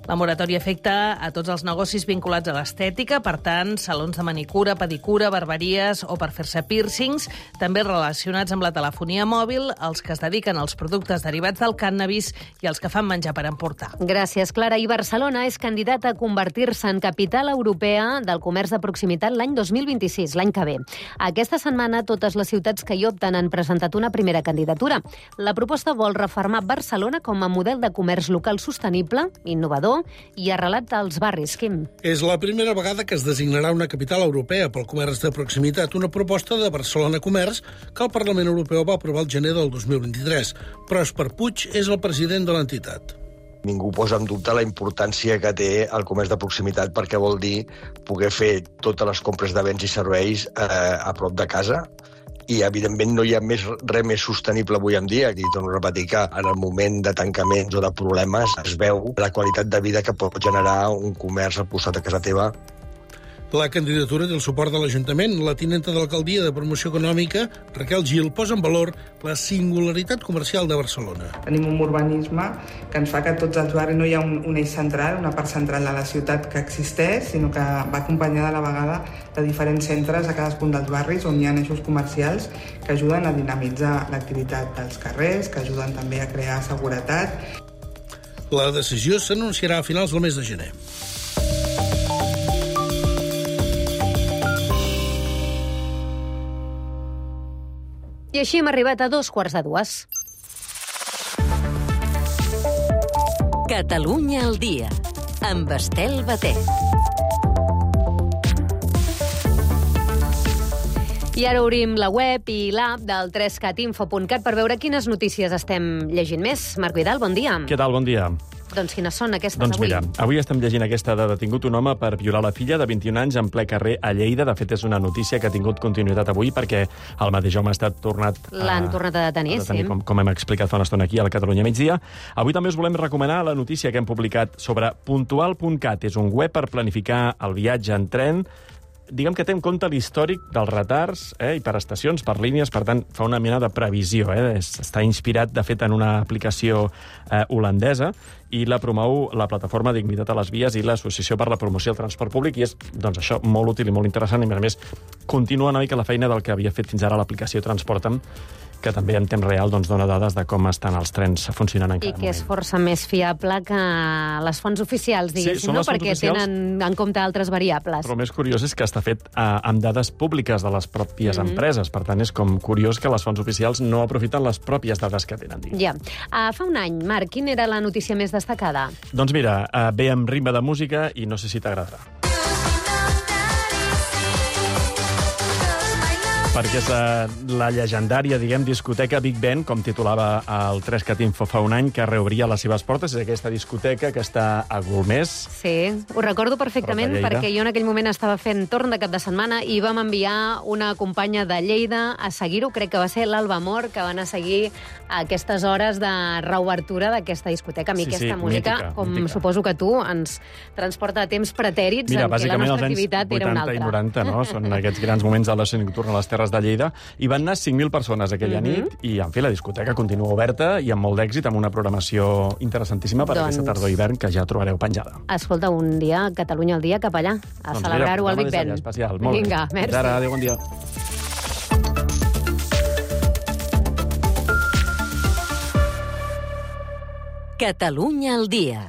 La moratòria afecta a tots els negocis vinculats a l'estètica, per tant, salons de manicura, pedicura, barberies o per fer-se pírcings, també relacionats amb la telefonia mòbil, els que es dediquen als productes derivats del cànnabis i els que fan menjar per emportar. Gràcies, Clara. I Barcelona és candidata a convertir-se en capital europea del comerç de proximitat l'any 2026, l'any que ve. Aquesta setmana, totes les ciutats que hi opten han presentat una primera candidatura. La proposta vol refermar Barcelona com a model de comerç local sostenible, innovador i arrelat als barris. Quim? És la primera vegada que es designarà una capital europea pel comerç de proximitat, una proposta de Barcelona Comerç que el Parlament Europeu va aprovar el gener del 2023. Pròsper Puig és el president de l'entitat. Ningú posa en dubte la importància que té el comerç de proximitat perquè vol dir poder fer totes les compres de béns i serveis a prop de casa. I, evidentment, no hi ha res més sostenible avui en dia. I torno a repetir que en el moment de tancaments o de problemes es veu la qualitat de vida que pot generar un comerç al costat de casa teva. La candidatura té el suport de l'Ajuntament. La tinenta de l'Alcaldia de Promoció Econòmica, Raquel Gil, posa en valor la singularitat comercial de Barcelona. Tenim un urbanisme que ens fa que tots els barris no hi ha un eix central, una part central de la ciutat que existeix, sinó que va acompanyada a la vegada de diferents centres a cadascun dels barris on hi ha eixos comercials que ajuden a dinamitzar l'activitat dels carrers, que ajuden també a crear seguretat. La decisió s'anunciarà a finals del mes de gener. I així hem arribat a 2:45. Catalunya al dia, amb Estel Batet. I ara obrim la web i l'app del 3catinfo.cat per veure quines notícies estem llegint més. Marc Vidal, bon dia. Què tal? Bon dia. Doncs quines són aquestes doncs avui? Mira, avui estem llegint aquesta de detingut un home per violar la filla de 21 anys en ple carrer a Lleida. De fet, és una notícia que ha tingut continuïtat avui perquè el mateix home ha estat tornat L'han tornat a detenir, sí. Com hem explicat fa una estona aquí a la Catalunya Migdia. Avui també us volem recomanar la notícia que hem publicat sobre puntual.cat. És un web per planificar el viatge en tren. Diguem que té en compte l'històric dels retards i per estacions, per línies, per tant, fa una mena de previsió. Està inspirat, de fet, en una aplicació holandesa i la promou la plataforma Dignitat a les Vies i l'Associació per la Promoció del Transport Públic, i és, doncs, això molt útil i molt interessant, i, a més, continua una mica la feina del que havia fet fins ara l'aplicació Transporta'm, que també en temps real dona dades de com estan els trens funcionant en cada moment. I que és força més fiable que les fonts oficials, diguéssim, no? Perquè tenen en compte altres variables. Però el més curiós és que està fet amb dades públiques de les pròpies empreses. Per tant, és com curiós que les fonts oficials no aprofiten les pròpies dades que tenen. Ja. Fa un any, Marc, quina era la notícia més destacada? Doncs mira, ve amb ritme de música i no sé si t'agradarà. Perquè és la llegendària, discoteca Big Ben, com titulava el 3catinfo fa un any, que reobria les seves portes. És aquesta discoteca que està a Golmés. Sí, ho recordo perfectament, perquè jo en aquell moment estava fent torn de cap de setmana i vam enviar una companya de Lleida a seguir-ho. Crec que va ser l'Alba Mor, que va anar a seguir aquestes hores de reobertura d'aquesta discoteca. A mi aquesta música, com suposo que tu, ens transporta a temps pretèrits en què la nostra activitat era una altra. Mira, bàsicament els anys 80 i 90, no? Són aquests grans moments de l'oci nocturn a les Terres de Lleida, i van anar 5.000 persones aquella nit, i, en fi, la discoteca continua oberta i amb molt d'èxit, amb una programació interessantíssima per aquesta tardor hivern que ja trobareu penjada. Escolta, un dia, Catalunya al dia, cap allà, a celebrar-ho al Big Ben. Vinga, merci. Adéu, bon dia. Catalunya al dia.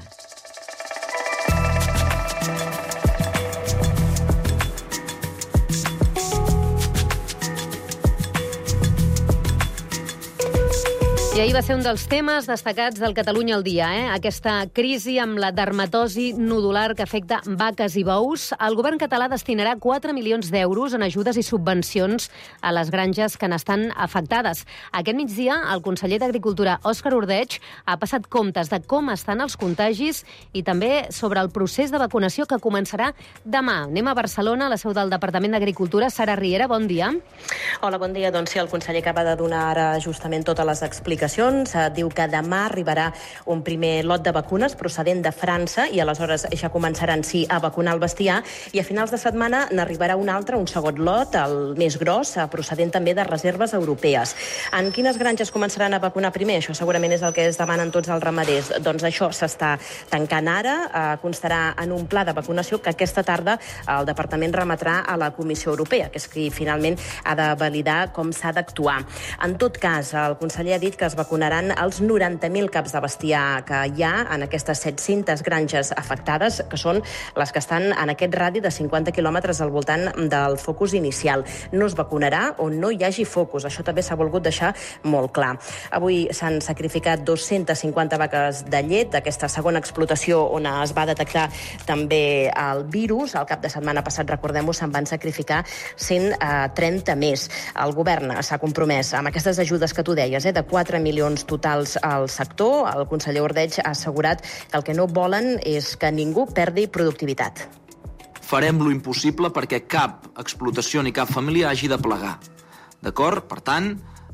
I ahir va ser un dels temes destacats del Catalunya al dia, aquesta crisi amb la dermatosi nodular que afecta vaques i bous. El govern català destinarà 4 milions d'euros en ajudes i subvencions a les granges que n'estan afectades. Aquest migdia, el conseller d'Agricultura, Òscar Ordeig, ha passat comptes de com estan els contagis i també sobre el procés de vacunació que començarà demà. Anem a Barcelona, a la seu del Departament d'Agricultura. Sara Riera, bon dia. Hola, bon dia. Doncs sí, el conseller acaba de donar ara justament totes les explicacions explicacions. Diu que demà arribarà un primer lot de vacunes procedent de França i aleshores ja començaran, sí, a vacunar el bestiar, i a finals de setmana n'arribarà un altre, un segon lot, el més gros, procedent també de reserves europees. En quines granges començaran a vacunar primer? Això segurament és el que es demanen tots els ramaders. Doncs això s'està tancant ara, constarà en un pla de vacunació que aquesta tarda el Departament remetrà a la Comissió Europea, que és qui finalment ha de validar com s'ha d'actuar. En tot cas, el conseller ha dit que es vacunaran els 90.000 caps de bestiar que hi ha en aquestes 700 granges afectades, que són les que estan en aquest radi de 50 quilòmetres al voltant del focus inicial. No es vacunarà on no hi hagi focus. Això també s'ha volgut deixar molt clar. Avui s'han sacrificat 250 vaques de llet d'aquesta segona explotació on es va detectar també el virus. Al cap de setmana passat, recordem-ho, se'n van sacrificar 130 més. El govern s'ha compromès amb aquestes ajudes que tu deies, de 4 milions totals al sector. El conseller Ordeig ha assegurat que el que no volen és que ningú perdi productivitat. Farem lo impossible perquè cap explotació ni cap família hagi de plegar. D'acord? Per tant,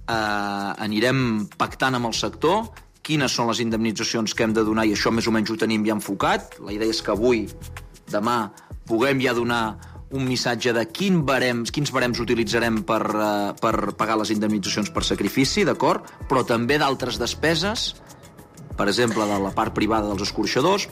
anirem pactant amb el sector quines són les indemnitzacions que hem de donar, i això més o menys ho tenim ja enfocat. La idea és que avui, demà, puguem ja donar un missatge de quins barems utilitzarem per pagar les indemnitzacions per sacrifici, d'acord? Però també d'altres despeses, per exemple, de la part privada dels escorxadors.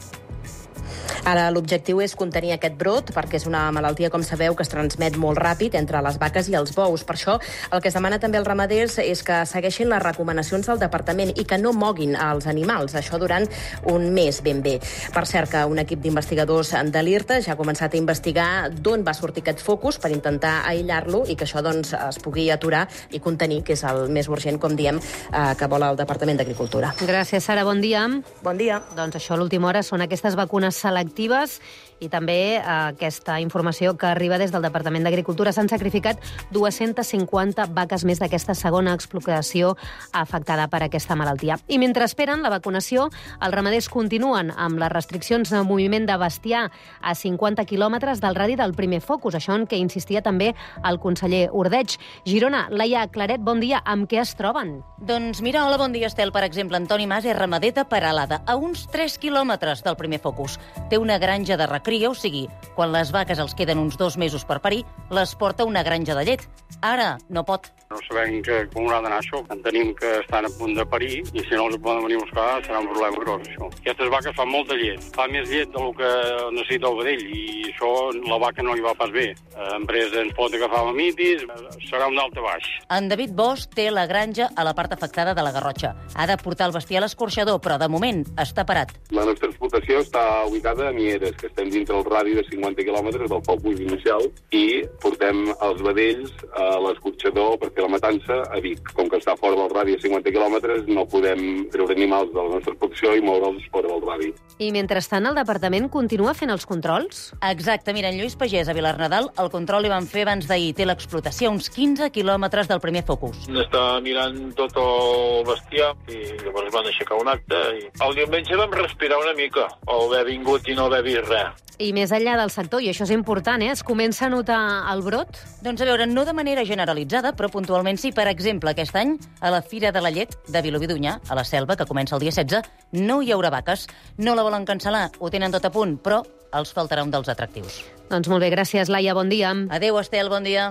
Ara l'objectiu és contenir aquest brot, perquè és una malaltia, com sabeu, que es transmet molt ràpid entre les vaques i els bous. Per això, el que es demana també als ramaders és que segueixin les recomanacions del departament i que no moguin els animals, això durant un mes ben bé. Per cert, que un equip d'investigadors de l'IRTA ja ha començat a investigar d'on va sortir aquest focus per intentar aïllar-lo i que això doncs, es pugui aturar i contenir, que és el més urgent, com diem, que vol el Departament d'Agricultura. Gràcies, Sara. Bon dia. Bon dia. Doncs això, a l'última hora, són aquestes vacunes selectives i també aquesta informació que arriba des del Departament d'Agricultura. S'han sacrificat 250 vaques més d'aquesta segona explotació afectada per aquesta malaltia. I mentre esperen la vacunació, els ramaders continuen amb les restriccions de moviment de bestiar a 50 quilòmetres del radi del primer focus, això en què insistia també el conseller Ordeig. Girona, Laia Claret, bon dia. Amb què es troben? Doncs mira, hola, bon dia, Estel. Per exemple, Antoni Mas és ramader de Peralada, a uns 3 quilòmetres del primer focus. Té una granja de recria, o sigui, quan les vaques els queden uns 2 mesos per parir, les porta a una granja de llet. Ara no pot. No sabem com haurà d'anar això. Entenem que estan a punt de parir i si no els poden venir a buscar serà un problema gros, això. Aquestes vaques fan molta llet. Fa més llet del que necessita el vedell i això la vaca no li va pas bé. L'empresa ens pot agafar mamitis, serà un dalt a baix. En David Bosch té la granja a la part afectada de la Garrotxa. Ha de portar el bestiar a l'escorxador, però de moment està parat. La nostra explotació està ubicada a Mieres, que estem dintre el radi de 50 quilòmetres del focus inicial, i portem els vedells a l'escorxador per fer la matança a Vic. Com que està fora del radi de 50 quilòmetres, no podem treure animals de la nostra explotació i moure'ls fora del radi. I mentrestant el departament continua fent els controls? Exacte. Mira, en Lluís Pagès, a Vilarnadal, el control li van fer abans d'ahir. Té l'explotació a uns 15 quilòmetres del primer focus. Està mirant tot el bestiar i llavors van aixecar un acte. I el diumenge vam respirar una mica, o haver vingut i no haver vist res. I més enllà del sector, i això és important, es comença a notar el brot? Doncs a veure, no de manera generalitzada, però puntualment sí. Per exemple, aquest any, a la Fira de la Llet de Vilobí d'Onyar, a la Selva, que comença el dia 16, no hi haurà vaques. No la volen cancel·lar, ho tenen tot a punt, però els faltarà un dels atractius. Doncs molt bé, gràcies, Laia, bon dia. Adéu, Estel, bon dia.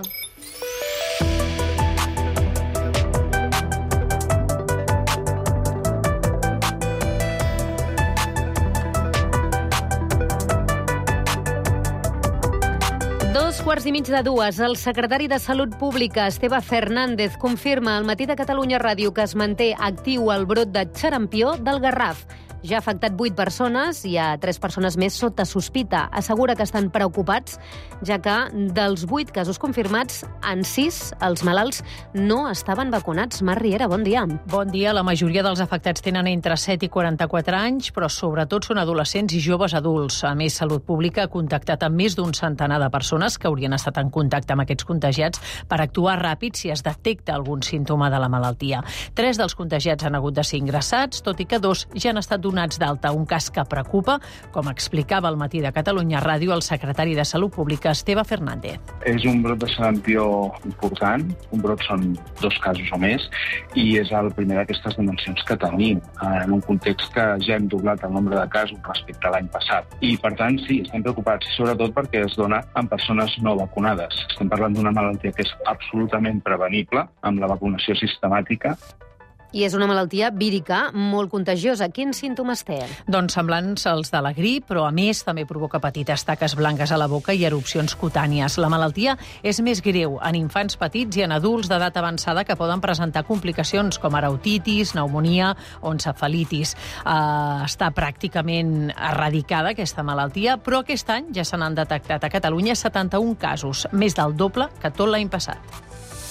Quarts i mig de 2, el secretari de Salut Pública, Esteve Fernández, confirma al Matí de Catalunya Ràdio que es manté actiu el brot de xarampió del Garraf. Ja ha afectat 8 persones, hi ha 3 persones més sota sospita. Assegura que estan preocupats, ja que dels 8 casos confirmats, en 6 els malalts no estaven vacunats. Mar Riera, bon dia. Bon dia. La majoria dels afectats tenen entre 7 i 44 anys, però sobretot són adolescents i joves adults. A més, Salut Pública ha contactat amb més d'un centenar de persones que haurien estat en contacte amb aquests contagiats per actuar ràpid si es detecta algun símptoma de la malaltia. 3 dels contagiats han hagut de ser ingressats, tot i que 2 ja han estat donats d'alta, un cas que preocupa, com explicava al Matí de Catalunya Ràdio el secretari de Salut Pública, Esteve Fernández. És un brot de sarampió important, un brot són 2 casos o més, i és el primer d'aquestes dimensions que tenim, en un context que ja hem doblat el nombre de casos respecte a l'any passat. I, per tant, sí, estem preocupats, sobretot perquè es dona en persones no vacunades. Estem parlant d'una malaltia que és absolutament prevenible, amb la vacunació sistemàtica. I és una malaltia vírica molt contagiosa. Quins símptomes té? Doncs semblants als de la grip, però a més també provoca petites taques blanques a la boca i erupcions cutànies. La malaltia és més greu en infants petits i en adults d'edat avançada que poden presentar complicacions com ara otitis, pneumonia o encefalitis. Està pràcticament erradicada aquesta malaltia, però aquest any ja se n'han detectat a Catalunya 71 casos, més del doble que tot l'any passat.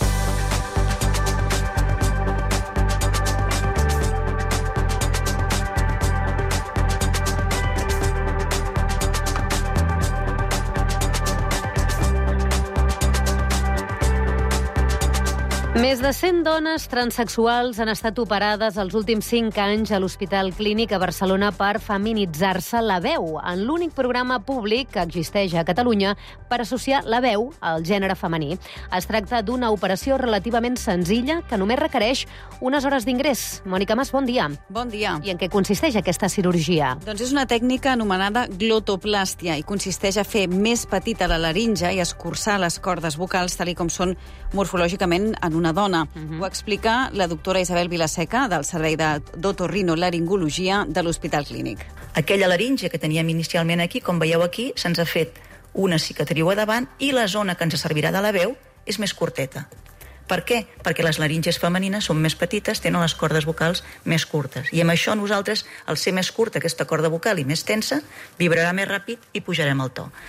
Més de 100 dones transsexuals han estat operades els últims 5 anys a l'Hospital Clínic a Barcelona per feminitzar-se la veu, en l'únic programa públic que existeix a Catalunya per associar la veu al gènere femení. Es tracta d'una operació relativament senzilla que només requereix unes hores d'ingrés. Mònica Mas, bon dia. Bon dia. I en què consisteix aquesta cirurgia? Doncs és una tècnica anomenada glotoplàstia i consisteix a fer més petita la laringe i escurçar les cordes vocals tal com són morfològicament en una dona. Ho explica la doctora Isabel Vilaseca del Servei d'Otorrinolaringologia de l'Hospital Clínic. Aquella laringe que teníem inicialment aquí, com veieu aquí, se'ns ha fet una cicatriu a davant i la zona que ens servirà de la veu és més curteta. Per què? Perquè les laringes femenines són més petites, tenen les cordes vocals més curtes. I amb això nosaltres, al ser més curta aquesta corda vocal i més tensa, vibrarà més ràpid i pujarem el to.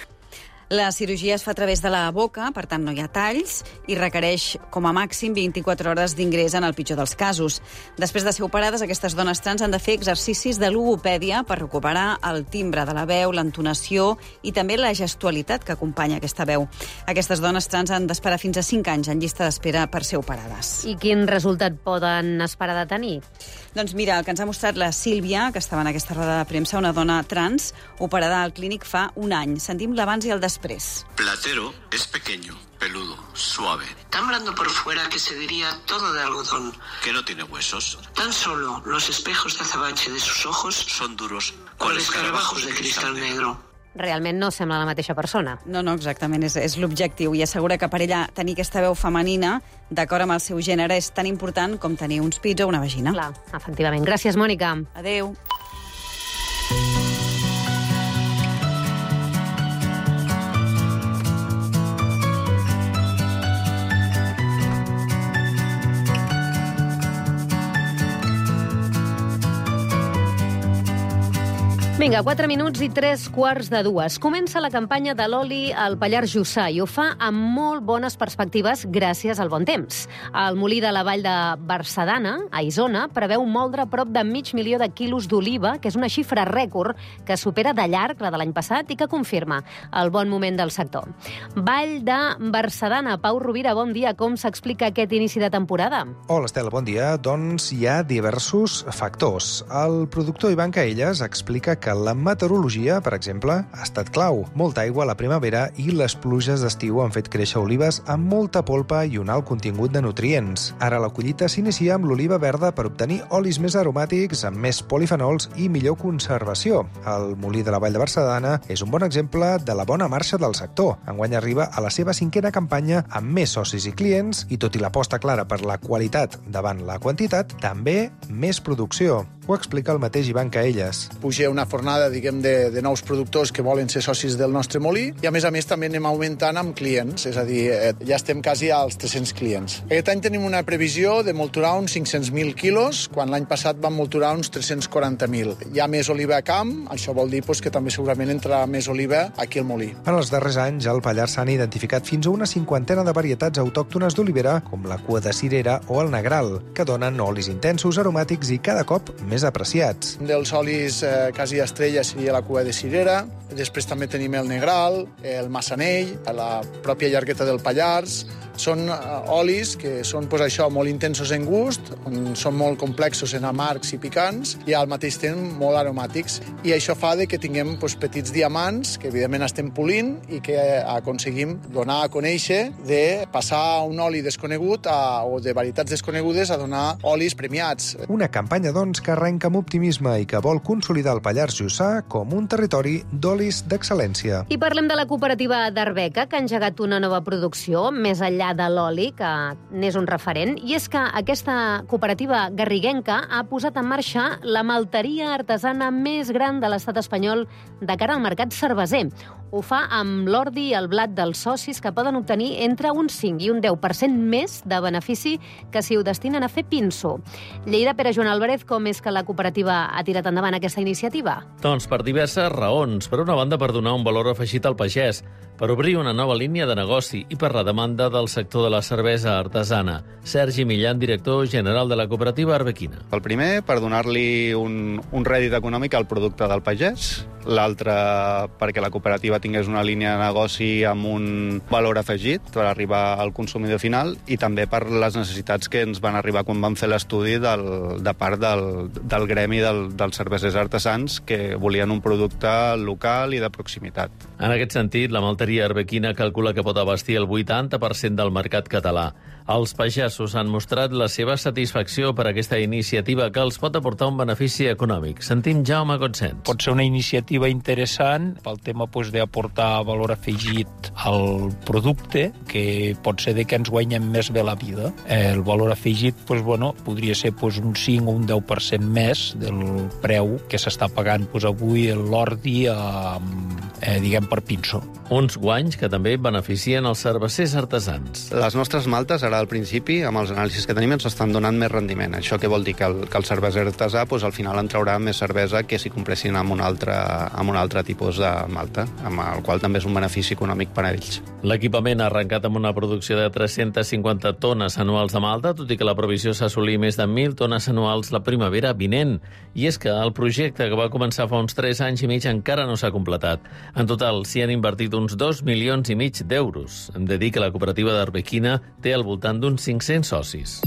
La cirurgia es fa a través de la boca, per tant no hi ha talls, i requereix com a màxim 24 hores d'ingrés en el pitjor dels casos. Després de ser operades, aquestes dones trans han de fer exercicis de logopèdia per recuperar el timbre de la veu, l'entonació i també la gestualitat que acompanya aquesta veu. Aquestes dones trans han d'esperar fins a 5 anys en llista d'espera per ser operades. I quin resultat poden esperar de tenir? Doncs mira, el que ens ha mostrat la Sílvia, que estava en aquesta roda de premsa, una dona trans operada al clínic fa un any. Sentim l'abans i el després. Platero es pequeño, peludo, suave. Tan blando por fuera que se diría todo de algodón. Que no tiene huesos. Tan solo los espejos de azabache de sus ojos son duros, cual escarabajos de cristal negro. Realment no sembla la mateixa persona. No, exactament, és l'objectiu. I assegura que per ella tenir aquesta veu femenina, d'acord amb el seu gènere, és tan important com tenir uns pits o una vagina. Clar, efectivament. Gràcies, Mònica. Adéu. Vinga, 4 minuts i 3:15. Comença la campanya de l'oli al Pallars Jussà i ho fa amb molt bones perspectives gràcies al bon temps. El molí de la vall de Barcedana, a Isona, preveu moldre prop de 500.000 de quilos d'oliva, que és una xifra rècord que supera de llarg la de l'any passat i que confirma el bon moment del sector. Vall de Barcedana, Pau Rovira, bon dia. Com s'explica aquest inici de temporada? Hola, Estel, bon dia. Doncs hi ha diversos factors. El productor Ivan Caelles explica que la meteorologia, per exemple, ha estat clau. Molta aigua a la primavera i les pluges d'estiu han fet créixer olives amb molta polpa i un alt contingut de nutrients. Ara la collita s'inicia amb l'oliva verda per obtenir olis més aromàtics, amb més polifenols i millor conservació. El molí de la Vall de Barcedana és un bon exemple de la bona marxa del sector. Enguany arriba a la seva 5a campanya amb més socis i clients i, tot i l'aposta clara per la qualitat davant la quantitat, també més producció. Ho explica el mateix Ivan Caelles. Puja una fornada, diguem, de nous productors que volen ser socis del nostre molí i, a més, també anem augmentant amb clients, és a dir, ja estem quasi als 300 clients. Aquest any tenim una previsió de molturar uns 500.000 quilos, quan l'any passat vam molturar uns 340.000. Hi ha més oliva a camp, això vol dir que també segurament entrarà més oliva aquí al molí. En els darrers anys, al Pallars s'han identificat fins a una 50 de varietats autòctones d'olivera, com la cua de cirera o el negral, que donen olis intensos, aromàtics i cada cop més apreciats. Un dels olis quasi estrella seria la cua de cirera, després també tenim el negral, el massanell, la pròpia llargueta del Pallars, Són olis que són molt intensos en gust, són molt complexos en amargs i picants i al mateix temps molt aromàtics. I això fa que tinguem petits diamants que evidentment estem polint i que aconseguim donar a conèixer de passar un oli desconegut o de varietats desconegudes a donar olis premiats. Una campanya, doncs, que arrenca amb optimisme i que vol consolidar el Pallars Jussà com un territori d'olis d'excel·lència. I parlem de la cooperativa d'Arbeca, que ha engegat una nova producció, més enllà de l'oli, que n'és un referent, i és que aquesta cooperativa garriguenca ha posat en marxa la malteria artesana més gran de l'estat espanyol de cara al mercat cerveser. Ho fa amb l'ordi i el blat dels socis, que poden obtenir entre un 5 i un 10% més de benefici que si ho destinen a fer pinso. Lleida, Pere Joan Álvarez, com és que la cooperativa ha tirat endavant aquesta iniciativa? Doncs per diverses raons. Per una banda, per donar un valor afegit al pagès, per obrir una nova línia de negoci i per la demanda del sector de la cervesa artesana. Sergi Millan, director general de la cooperativa arbequina. El primer, per donar-li un rèdit econòmic al producte del pagès. L'altre, perquè la cooperativa tingués una línia de negoci amb un valor afegit per arribar al consumidor final, i també per les necessitats que ens van arribar quan vam fer l'estudi de part del gremi dels cervesers artesans, que volien un producte local i de proximitat. En aquest sentit, la malteria arbequina calcula que pot abastir el 80% del mercat català. Els pagesos han mostrat la seva satisfacció per aquesta iniciativa que els pot aportar un benefici econòmic. Sentim Jaume Consens. Pot ser una iniciativa interessant pel tema d'aportar valor afegit al producte, que pot ser que ens guanyem més bé la vida. El valor afegit podria ser un 5 o un 10% més del preu que s'està pagant avui l'ordi per pinso. Uns guanys que també beneficien els cervesers artesans. Les nostres maltes, ara al principi, amb els anàlisis que tenim, ens estan donant més rendiment. Això què vol dir? Que el cerveser artesà al final en traurà més cervesa que si compressin amb un altre tipus de malta, amb el qual també és un benefici econòmic per a ells. L'equipament ha arrencat amb una producció de 350 tones anuals de malta, tot i que la previsió s'assolir més de 1.000 tones anuals la primavera vinent. I és que el projecte, que va començar fa uns 3 anys i mig, encara no s'ha completat. En total, s'hi han invertit uns 2,5 milions d'euros. Hem de dir que la cooperativa d'Arbequina té al voltant d'uns 500 socis.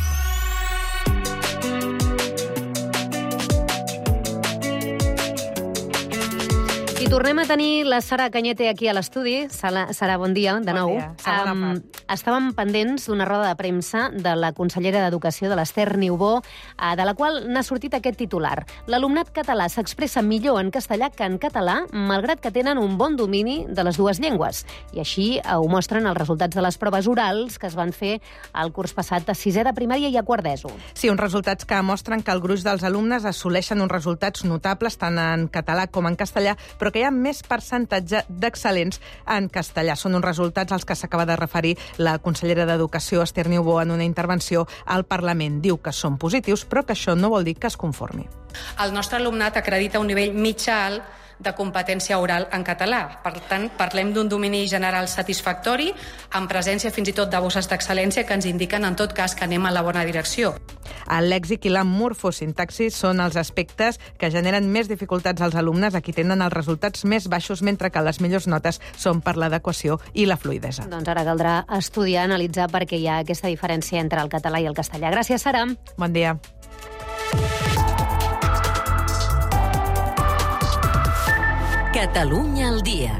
I tornem a tenir la Sara Cañete aquí a l'estudi. Sara, bon dia, de nou. Estàvem pendents d'una roda de premsa de la consellera d'Educació, de l'Esther Niubó, de la qual n'ha sortit aquest titular. L'alumnat català s'expressa millor en castellà que en català, malgrat que tenen un bon domini de les dues llengües. I així ho mostren els resultats de les proves orals que es van fer el curs passat a 6è de primària i a quart d'ESO. Sí, uns resultats que mostren que el gruix dels alumnes assoleixen uns resultats notables tant en català com en castellà, però que hi ha més percentatge d'excel·lents en castellà. Són uns resultats als que s'acaba de referir la consellera d'Educació, Esther Niubó, en una intervenció al Parlament. Diu que són positius, però que això no vol dir que es conformi. El nostre alumnat acredita un nivell mitjà-alt de competència oral en català. Per tant, parlem d'un domini general satisfactori, amb presència fins i tot de bosses d'excel·lència que ens indiquen, en tot cas, que anem a la bona direcció. El lèxic i la morfosintaxi són els aspectes que generen més dificultats als alumnes. Aquí tenen els resultats més baixos, mentre que les millors notes són per l'adequació i la fluïdesa. Doncs ara caldrà estudiar, analitzar per què hi ha aquesta diferència entre el català i el castellà. Gràcies, Sara. Bon dia. Catalunya al dia.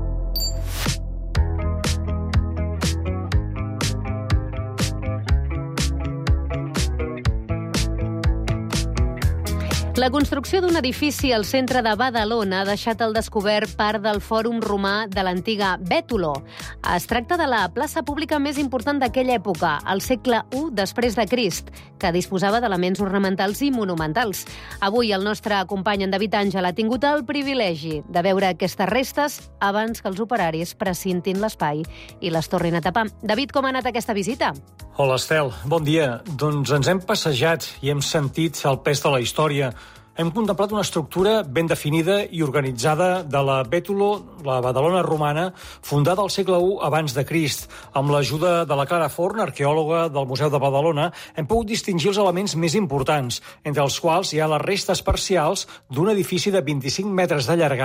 La construcció d'un edifici al centre de Badalona ha deixat al descobert part del fòrum romà de l'antiga Bètulo. Es tracta de la plaça pública més important d'aquella època, al segle I després de Crist, que disposava d'elements ornamentals i monumentals. Avui el nostre company, en David Àngel, ha tingut el privilegi de veure aquestes restes abans que els operaris precintin l'espai i les tornin a tapar. David, com ha anat aquesta visita? Hola, Estel. Bon dia. Doncs ens hem passejat i hem sentit el pes de la història. Hem contemplat una estructura ben definida i organitzada de la Bètulo, la Badalona romana, fundada al segle I abans de Crist. Amb l'ajuda de la Clara Forn, arqueòloga del Museu de Badalona, hem pogut distingir els elements més importants, entre els quals hi ha les restes parcials d'un edifici de 25 metres de llargada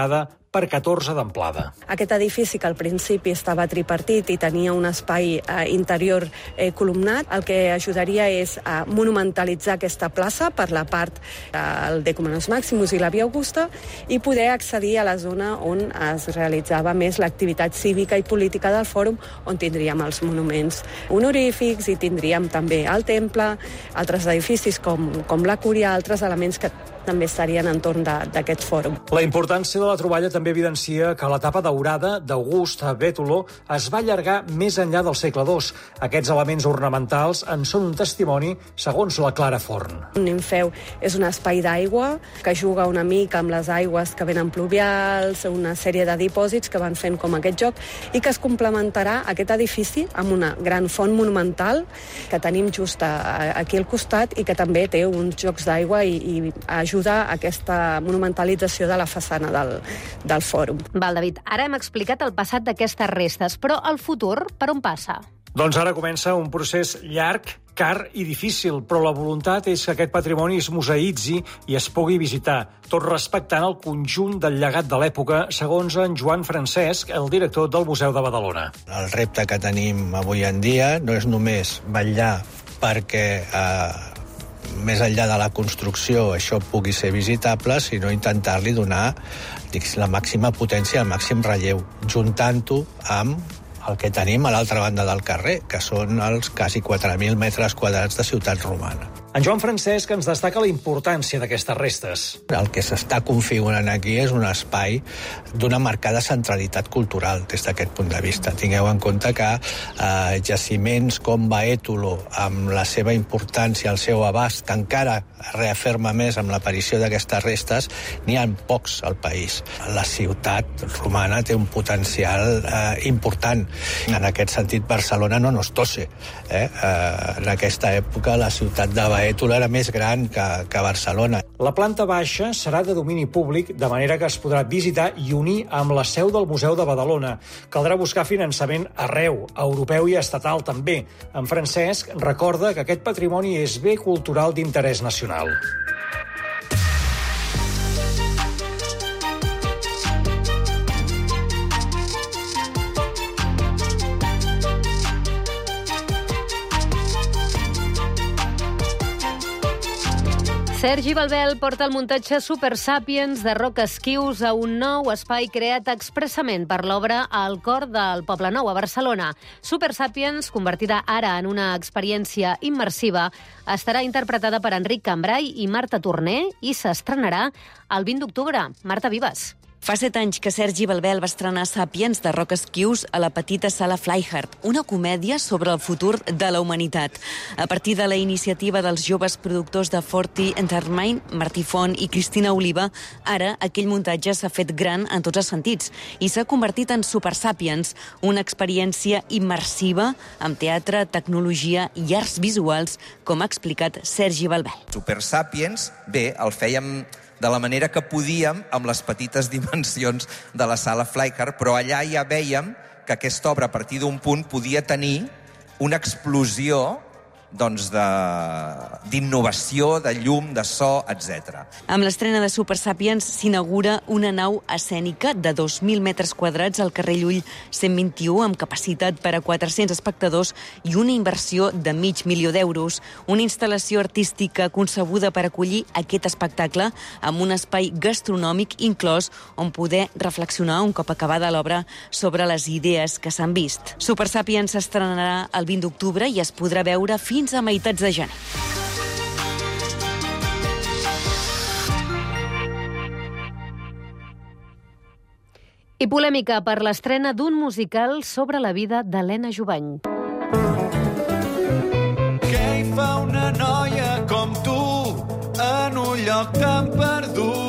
per 14 d'amplada. Aquest edifici, que al principi estava tripartit i tenia un espai interior columnat, el que ajudaria és a monumentalitzar aquesta plaça per la part del Decumanus Maximus i la Via Augusta i poder accedir a la zona on es realitzava més l'activitat cívica i política del fòrum, on tindríem els monuments honorífics i tindríem també el temple, altres edificis com la Cúria, altres elements que també estarien entorn d'aquest fòrum. La importància de la troballa també evidencia que l'etapa daurada d'August a Bètolo es va allargar més enllà del segle II. Aquests elements ornamentals en són un testimoni, segons la Clara Forn. Un nimfeu és un espai d'aigua que juga una mica amb les aigües que venen pluvials, una sèrie de dipòsits que van fent com aquest joc i que es complementarà aquest edifici amb una gran font monumental que tenim just aquí al costat i que també té uns jocs d'aigua i ajuda a aquesta monumentalització de la façana del fòrum. Val, David, ara hem explicat el passat d'aquestes restes, però el futur per on passa? Doncs ara comença un procés llarg, car i difícil, però la voluntat és que aquest patrimoni es museïtzi i es pugui visitar, tot respectant el conjunt del llegat de l'època, segons en Joan Francesc, el director del Museu de Badalona. El repte que tenim avui en dia no és només vetllar perquè més enllà de la construcció això pugui ser visitable, sinó intentar-li donar la màxima potència, el màxim relleu, juntant-ho amb el que tenim a l'altra banda del carrer, que són els quasi 4.000 metres quadrats de ciutat romana. En Joan Francesc ens destaca la importància d'aquestes restes. El que s'està configurant aquí és un espai d'una marcada centralitat cultural des d'aquest punt de vista. Tingueu en compte que jaciments com Bètolo, amb la seva importància, el seu abast, que encara reafirma més amb l'aparició d'aquestes restes, n'hi ha pocs al país. La ciutat romana té un potencial important. En aquest sentit, Barcelona no nos tose. En aquesta època, la ciutat de Bètolo era més gran que Barcelona. La planta baixa serà de domini públic, de manera que es podrà visitar i unir amb la seu del Museu de Badalona. Caldrà buscar finançament arreu, europeu i estatal també. En Francesc recorda que aquest patrimoni és bé cultural d'interès nacional. Sergi Balbel porta el muntatge Super Sapiens de Roc Esquius a un nou espai creat expressament per l'obra al cor del Poble Nou, a Barcelona. Super Sapiens, convertida ara en una experiència immersiva, estarà interpretada per Enric Cambrai i Marta Torner i s'estrenarà el 20 d'octubre. Marta Vives. Fa 7 anys que Sergi Balbel va estrenar Sapiens de Roc Esquius a la petita sala Flyhard, una comèdia sobre el futur de la humanitat. A partir de la iniciativa dels joves productors de Forti Entertainment, Martí Font i Cristina Oliva, ara aquell muntatge s'ha fet gran en tots els sentits i s'ha convertit en Super Sapiens, una experiència immersiva amb teatre, tecnologia i arts visuals, com ha explicat Sergi Balbel. Super Sapiens, bé, el fèiem de la manera que podíem amb les petites dimensions de la sala Flyhard, però allà ja vèiem que aquesta obra, a partir d'un punt, podia tenir una explosió d'innovació, de llum, de so, etc. Amb l'estrena de Super Sapiens s'inaugura una nau escènica de 2.000 metres quadrats al carrer Llull 121 amb capacitat per a 400 espectadors i una inversió de $500.000 d'euros. Una instal·lació artística concebuda per acollir aquest espectacle amb un espai gastronòmic inclòs on poder reflexionar un cop acabada l'obra sobre les idees que s'han vist. Super Sapiens s'estrenarà el 20 d'octubre i es podrà veure fins a meitats de gener. I polèmica per l'estrena d'un musical sobre la vida d'Helena Jubany. Què hi fa una noia com tu en un lloc tan perdut?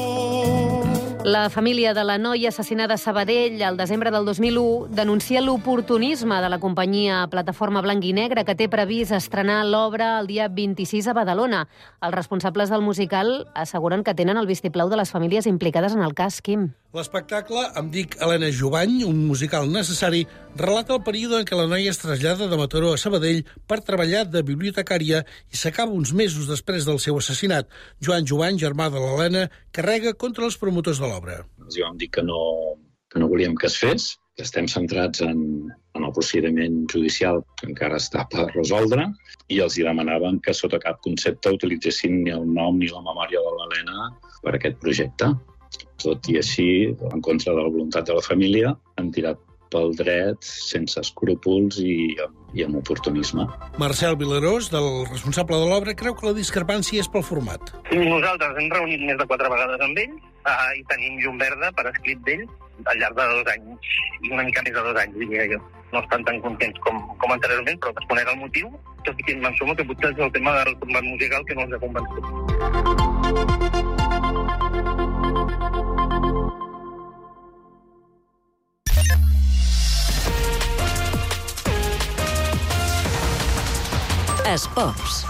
La família de la noia assassinada a Sabadell al desembre del 2001 denuncia l'oportunisme de la companyia Plataforma Blanc i Negre, que té previst estrenar l'obra el dia 26 a Badalona. Els responsables del musical asseguren que tenen el vistiplau de les famílies implicades en el cas, Quim. L'espectacle, Em dic Helena Jubany, un musical necessari, relata el període en què la noia es trasllada de Mataró a Sabadell per treballar de bibliotecària i s'acaba uns mesos després del seu assassinat. Joan Jubany, germà de l'Helena, carrega contra els promotors de l'obra. l'obra. Els vam dir que no volíem que es fes, que estem centrats en el procediment judicial que encara està per resoldre, i els hi demanàvem que sota cap concepte utilitzessin ni el nom ni la memòria de l'Helena per aquest projecte. Tot i així, en contra de la voluntat de la família, han tirat pel dret sense escrúpols i amb oportunisme. Marcel Vilarós, del responsable de l'obra, creu que la discrepància és pel format. Nosaltres hem reunit més de 4 vegades amb ells i tenim llum verda per escrit d'ells al llarg de 2 anys, i una mica més de 2 anys, diria jo. No estan tan contents com anteriorment, però desconec el motiu, tot i que m'ensumo que potser és el tema del format musical que no els ha convençut. Esports.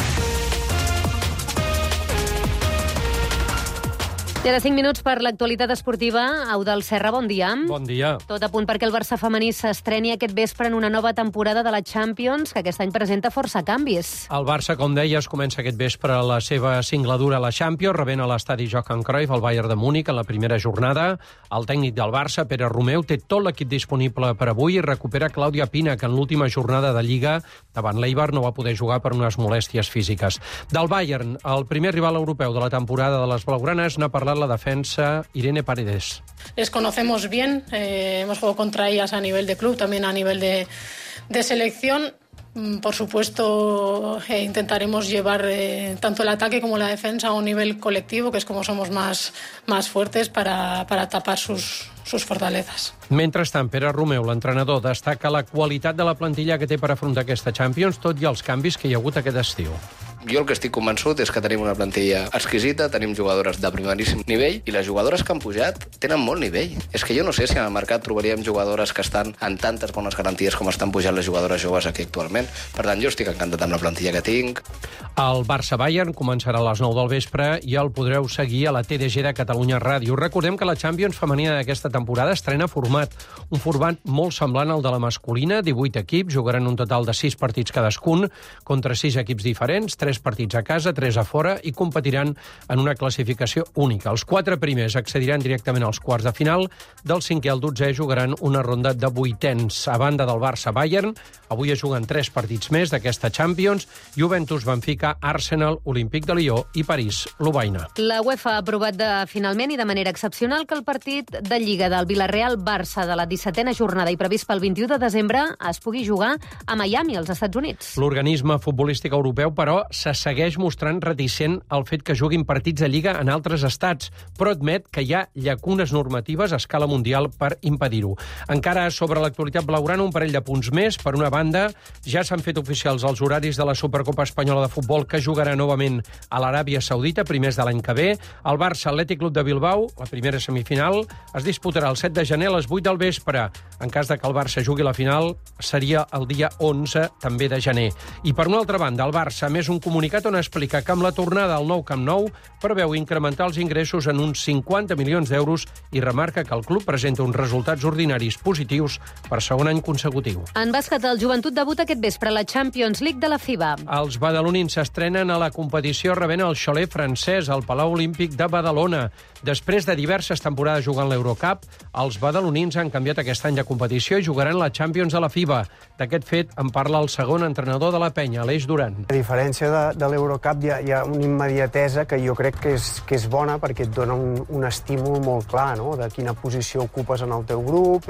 I ara 5 minuts per l'actualitat esportiva. Eudald Serra, bon dia. Bon dia. Tot a punt perquè el Barça femení s'estreni aquest vespre en una nova temporada de la Champions, que aquest any presenta força canvis. El Barça, com deies, comença aquest vespre la seva singladura a la Champions, rebent a l'estadi Johan Cruyff el Bayern de Múnich en la primera jornada. El tècnic del Barça, Pere Romeu, té tot l'equip disponible per avui i recupera Clàudia Pina, que en l'última jornada de Lliga davant l'Eibar no va poder jugar per unes molèsties físiques. Del Bayern, el primer rival europeu de la temporada de les blaugranes, n'ha parlat la defensa Irene Paredes. Les conocemos bien, hemos jugado contra ellas a nivel de club, también a nivel de selección. Por supuesto, intentaremos llevar tanto el ataque como la defensa a un nivel colectivo, que es como somos más fuertes para tapar sus fortalezas. Mentrestant, Pere Romeu, l'entrenador, destaca la qualitat de la plantilla que té per afrontar aquesta Champions, tot i els canvis que hi ha hagut aquest estiu. Jo el que estic convençut és que tenim una plantilla exquisita, tenim jugadores de primeríssim nivell i les jugadores que han pujat tenen molt nivell. És que jo no sé si en el mercat trobaríem jugadores que estan en tantes bones garanties com estan pujant les jugadores joves aquí actualment. Per tant, jo estic encantat amb la plantilla que tinc. El Barça-Bayern començarà a les 9 del vespre i el podreu seguir a la TDG de Catalunya Ràdio. Recordem que la Champions femenina d'aquesta temporada estrena format. Un format molt semblant al de la masculina, 18 equips, jugaran un total de 6 partits cadascun contra 6 equips diferents, 3 partits a casa, 3 a fora, i competiran en una classificació única. Els 4 primers accediran directament als quarts de final, del 5è al 12è jugaran una ronda de 8ens. A banda del Barça-Bayern, avui es juguen 3 partits més d'aquesta Champions: Juventus-Benfica, Arsenal, Olímpic de Lió i París-Lovaina. La UEFA ha aprovat finalment i de manera excepcional que el partit de Lliga del Villarreal-Barça de la 17a jornada i previst pel 21 de desembre es pugui jugar a Miami, als Estats Units. L'organisme futbolístic europeu, però, se segueix mostrant reticent al fet que juguin partits de Lliga en altres estats, però admet que hi ha llacunes normatives a escala mundial per impedir-ho. Encara sobre l'actualitat blaugrana, un parell de punts més. Per una banda, ja s'han fet oficials els horaris de la Supercopa Espanyola de Futbol, que jugarà novament a l'Aràbia Saudita, primers de l'any que ve. El Barça Atlètic Club de Bilbao, la primera semifinal, es disputarà el 7 de gener a les 8 del vespre. En cas de que el Barça jugui la final, seria el dia 11, també de gener. I per una altra banda, el Barça, més un comunicat on explica que amb la tornada al nou Camp Nou preveu incrementar els ingressos en uns 50 milions d'euros i remarca que el club presenta uns resultats ordinaris positius per segon any consecutiu. En bàsquet, el Joventut debuta aquest vespre a la Champions League de la FIBA. Els badalonins s'estrenen a la competició rebent el Cholet francès al Palau Olímpic de Badalona. Després de diverses temporades jugant l'Eurocup, els badalonins han canviat aquest any de competició i jugaran la Champions de la FIBA. D'aquest fet en parla el segon entrenador de la penya, Aleix Duran. A diferència de l'Eurocup, hi ha una immediatesa que jo crec que és bona, perquè et dona un estímul molt clar, no?, de quina posició ocupes en el teu grup.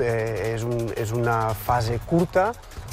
És una fase curta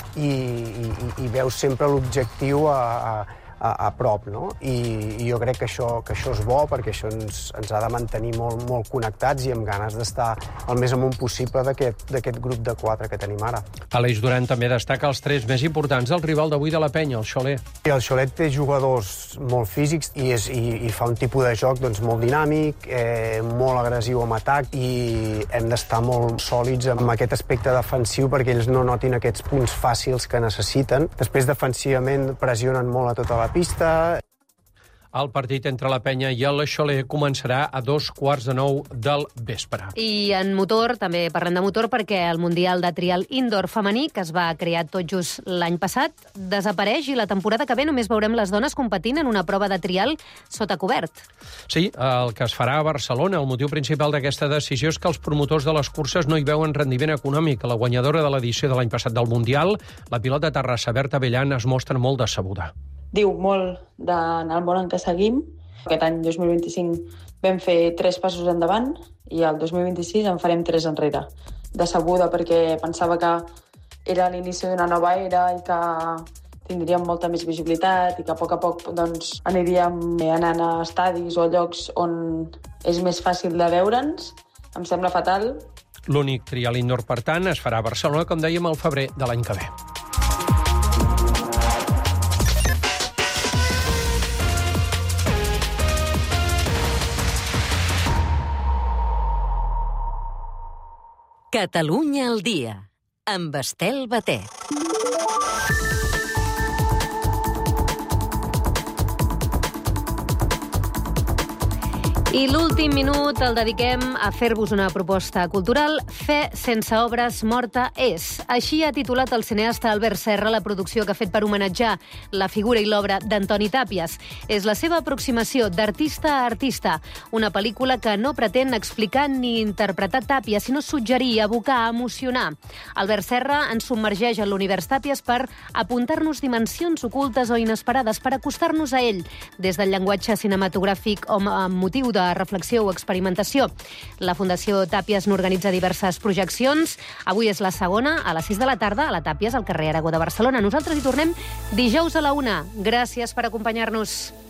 i veus sempre l'objectiu a prop, no? I jo crec que això és bo, perquè això ens ha de mantenir molt connectats i amb ganes d'estar el més amunt possible d'aquest grup de 4 que tenim ara. Aleix Duran també destaca els 3 més importants del rival d'avui de la penya, el Cholet. El Cholet té jugadors molt físics i fa un tipus de joc molt dinàmic, molt agressiu amb atac, i hem d'estar molt sòlids amb aquest aspecte defensiu perquè ells no notin aquests punts fàcils que necessiten. Després, defensivament, pressionen molt a tota la pista. El partit entre la Penya i el Xoler començarà a 2:45 del vespre. I en motor, també parlem de motor, perquè el Mundial de Trial Indoor femení, que es va crear tot just l'any passat, desapareix i la temporada que ve només veurem les dones competint en una prova de trial sota cobert. Sí, el que es farà a Barcelona. El motiu principal d'aquesta decisió és que els promotors de les curses no hi veuen rendiment econòmic. La guanyadora de l'edició de l'any passat del Mundial, la pilot de Terrassa, Berta Bellan, es mostra molt decebuda. Diu molt en el món en què seguim. Aquest any 2025 vam fer 3 passos endavant i el 2026 en farem 3 enrere. Decebuda perquè pensava que era l'inici d'una nova era i que tindríem molta més visibilitat i que a poc doncs, aniríem anant a estadis o llocs on és més fàcil de veure'ns. Em sembla fatal. L'únic trial indoor, per tant, es farà a Barcelona, com dèiem, al febrer de l'any que ve. Catalunya al dia, amb Estel Batet. I l'últim minut el dediquem a fer-vos una proposta cultural. Fe sense obres morta és. Així ha titulat el cineasta Albert Serra la producció que ha fet per homenatjar la figura i l'obra d'Antoni Tàpies. És la seva aproximació d'artista a artista. Una pel·lícula que no pretén explicar ni interpretar Tàpies, sinó suggerir, evocar, emocionar. Albert Serra ens submergeix en l'univers Tàpies per apuntar-nos dimensions ocultes o inesperades, per acostar-nos a ell des del llenguatge cinematogràfic o amb motiu de reflexió o experimentació. La Fundació Tàpies n'organitza diverses projeccions. Avui és la segona, a les 6 de la tarda, a la Tàpies, al carrer Aragó de Barcelona. Nosaltres hi tornem dijous a la 1. Gràcies per acompanyar-nos.